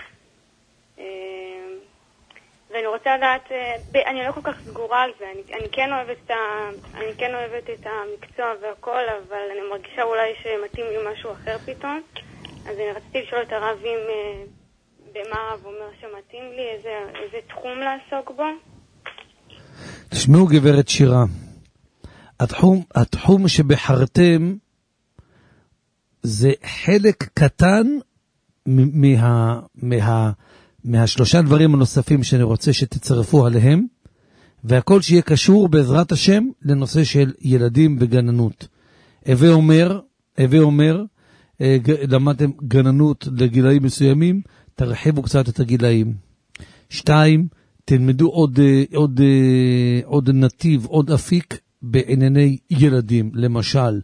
ואני רוצה לדעת, אני לא כל כך סגורה על זה, אני כן אוהבת את המקצוע והכל, אבל אני מרגישה אולי שמתאים לי משהו אחר פתאום. אז אני רציתי לשאול את הרב אם במה הרב אומר שמתאים לי, איזה תחום לעסוק בו. תשמעו גברת שירה, התחום שבחרתם זה חלק קטן מהשלושה דברים הנוספים שאני רוצה שתצרפו עליהם, והכל שיהיה קשור בעזרת השם לנושא של ילדים וגננות. הווה אומר, למדתם גננות לגילאים מסוימים, תרחיבו קצת את הגילאים. 2, תלמדו עוד נתיב, עוד אפיק בענייני ילדים, למשל,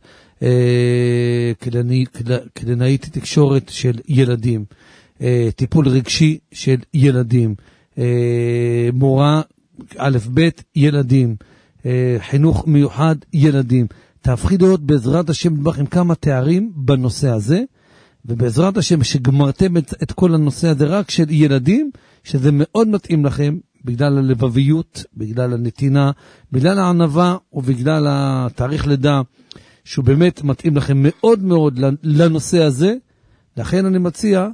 קלינאית תקשורת של ילדים, טיפול רגשי של ילדים, מורה א' ב' ילדים, חינוך מיוחד ילדים. תהפכו להיות בעזרת השם עם כמה תארים בנושא הזה, ובעזרת השם שגמרתם את כל הנושא הזה רק של ילדים, שזה מאוד מתאים לכם, בגלל הלבביות, בגלל הנתינה, בגלל הענווה ובגלל התאריך לידה, שהוא באמת מתאים לכם מאוד מאוד לנושא הזה. לכן אני מציע,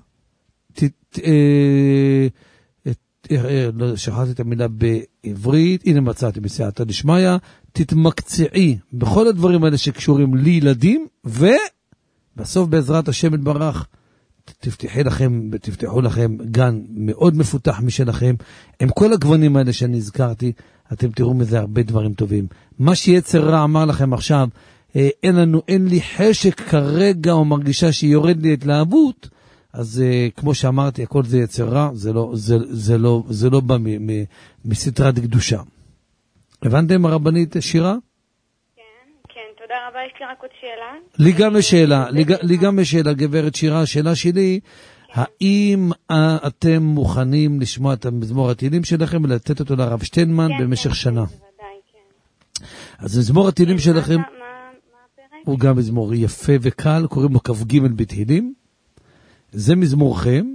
שכחתי את המילה בעברית, הנה מצאתי בסייעתא דשמיא, תתמקצעי בכל הדברים האלה שקשורים לילדים, ובסוף בעזרת השם יתברך, תפתחו לכם גן מאוד מפותח משלכם, עם כל הגוונים האלה שאני הזכרתי, אתם תראו מזה הרבה דברים טובים. מה שיצר רע אמר לכם עכשיו, אין לי חשק כרגע, או מרגישה שיורד לי התלהבות, אז כמו שאמרתי, הכל זה יצר רע, זה לא בא מסתרת קדושה. הבנתם הרבנית שירה? כן, תודה רבה. יש לי רק עוד שאלה. לי גם יש שאלה, גברת שירה. השאלה שלי, האם אתם מוכנים לשמוע את מזמור התהילים שלכם ולתת אותו לרב שטיינמן במשך שנה? אז מזמור התהילים שלכם הוא גם מזמור יפה וקל, קוראים לו כ"ג בתהילים. זה מזמורכם,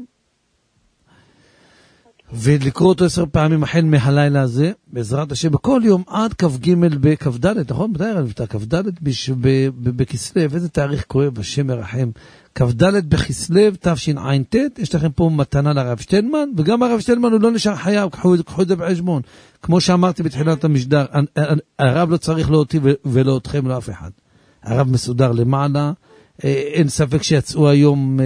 ולקרוא אותו 10 פעמים החל מהלילה הזה, בעזרת השם, בכל יום עד כ"ג בכ"ד, נכון? מתי ערב את כ"ד בכסלו, איזה תאריך כואב, השם מרחם, כ"ד בכסלו, תשע"ט, יש לכם פה מתנה לרב שטיינמן, וגם הרב שטיינמן הוא לא נשאר חייב, קחו את זה בחשבון. כמו שאמרתי בתחילת המשדר, הרב לא צריך לא אותי ולא אתכם, לא אף אחד. הרב מסודר למעלה, אין ספק שיצאו היום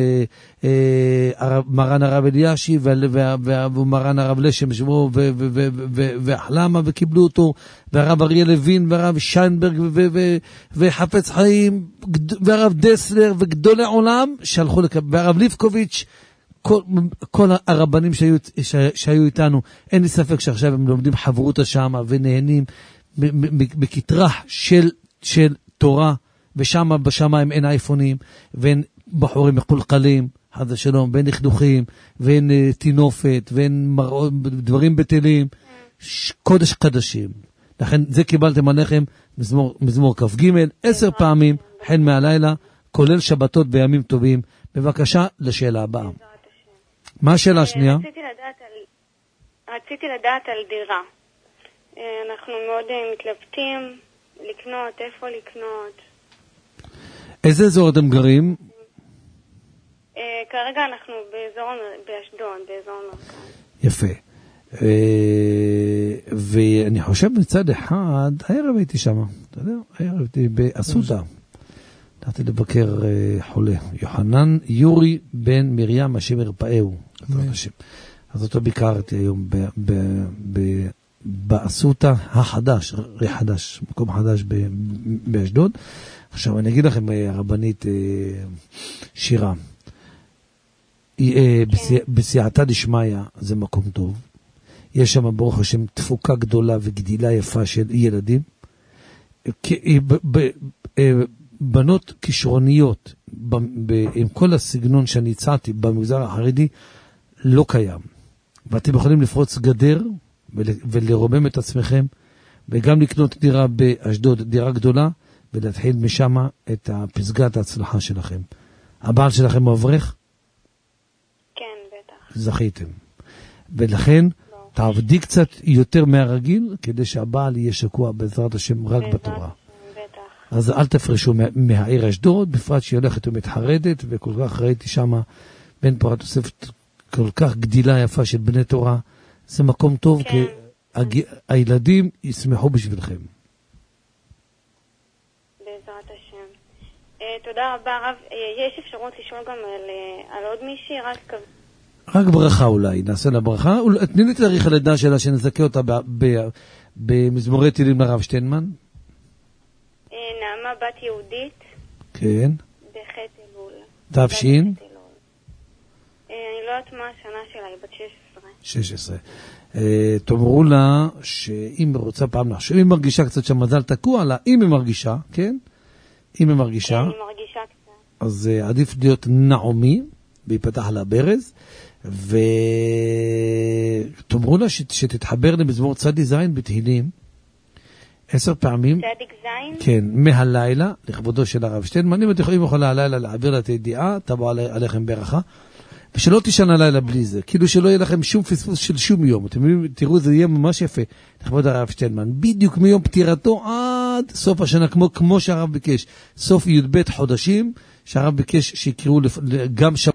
מרן הרב אלישי ומרן הרב לשם שבו והחלמה וקיבלו אותו, והרב אריה לוין והרב שיינברג וחפץ חיים והרב דסלר וגדולי עולם שהלכו והרב ליפקוביץ', כל הרבנים שהיו איתנו, אין לי ספק שעכשיו הם לומדים חברותה שם ונהנים בכתרח של תורה, ושם בשמיים אין אייפונים, ואין בחורים מקולקלים, חד ושלום, ואין נכדוכים, ואין תינופת, ואין דברים בטלים, קודש קדשים. לכן זה קיבלתם עליכם מזמור כ"ג, 10 פעמים, החל מהלילה, כולל שבתות וימים טובים. בבקשה, לשאלה הבאה. מה השאלה השנייה? רציתי לדעת על דירה. אנחנו מאוד מתלבטים לקנות, איפה לקנות. איזה אזור אתם גרים? כרגע אנחנו באשדוד, באזור המרכז. יפה. ואני חושב מצד אחד, הערב הייתי שם, אתה יודע, הערב הייתי באסותא. הלכתי לבקר חולה, יוחנן יורי בן מרים השם ירפאהו. אז אותו ביקרתי היום באסותא החדש, מקום חדש באשדוד. עכשיו אני אגיד לכם, הרבנית שירה, בסייעתא דשמיא זה מקום טוב, יש שם ברוך השם תפוקה גדולה וגדילה יפה של ילדים, בנות כישרוניות, עם כל הסגנון שאני הצעתי במגזר החרדי, לא קיים. ואתם יכולים לפרוץ גדר ולרומם את עצמכם, וגם לקנות דירה באשדוד, דירה גדולה, ולהתחיל משם את פסגת ההצלחה שלכם. הבעל שלכם הוא אברך? כן, בטח. זכיתם. ולכן תעבדי קצת יותר מהרגיל, כדי שהבעל יהיה שקוע בעזרת השם רק בתורה. בטח. אז אל תפרשו מהעיר אשדוד, בפרט שהיא הולכת ומתחרדת, וכל כך ראיתי שם בין פורת תוספת כל כך גדילה יפה של בני תורה. זה מקום טוב, כי הילדים ישמחו בשבילכם. תודה רבה, הרב. יש אפשרות לשאול גם על עוד מישהי? רק ברכה אולי, נעשה לה ברכה. תני לי תאריך הלידה שלה שנזכה אותה במזמורי תהילים לרב שטיינמן. נעמה בת יהודית. כן. בחטא אלול. תפשין? אני לא יודעת מה השנה שלה, היא בת 16. תאמרו לה שאם היא רוצה פעם לחשוב, אם היא מרגישה קצת שהמזל תקוע לה, אם היא מרגישה, כן? אם היא מרגישה. אני מרגישה קצת. אז עדיף להיות נעמי, ויפתח לה ברז, ותאמרו לה שתתחבר למזמור צדי זין בתהילים, 10 פעמים. צדיק זין? כן, מהלילה, לכבודו של הרב שטיינמן. אם אתם יכולה הלילה להעביר לה את הידיעה, תבוא עליכם ברכה. ושלא תישן הלילה בלי זה, כאילו שלא יהיה לכם שום פספוס של שום יום. אתם תראו, זה יהיה ממש יפה, לכבוד הרב שטיינמן, בדיוק מיום פטירתו עד סוף השנה, כמו שהרב ביקש, סוף י"ב חודשים, שהרב ביקש שיקראו גם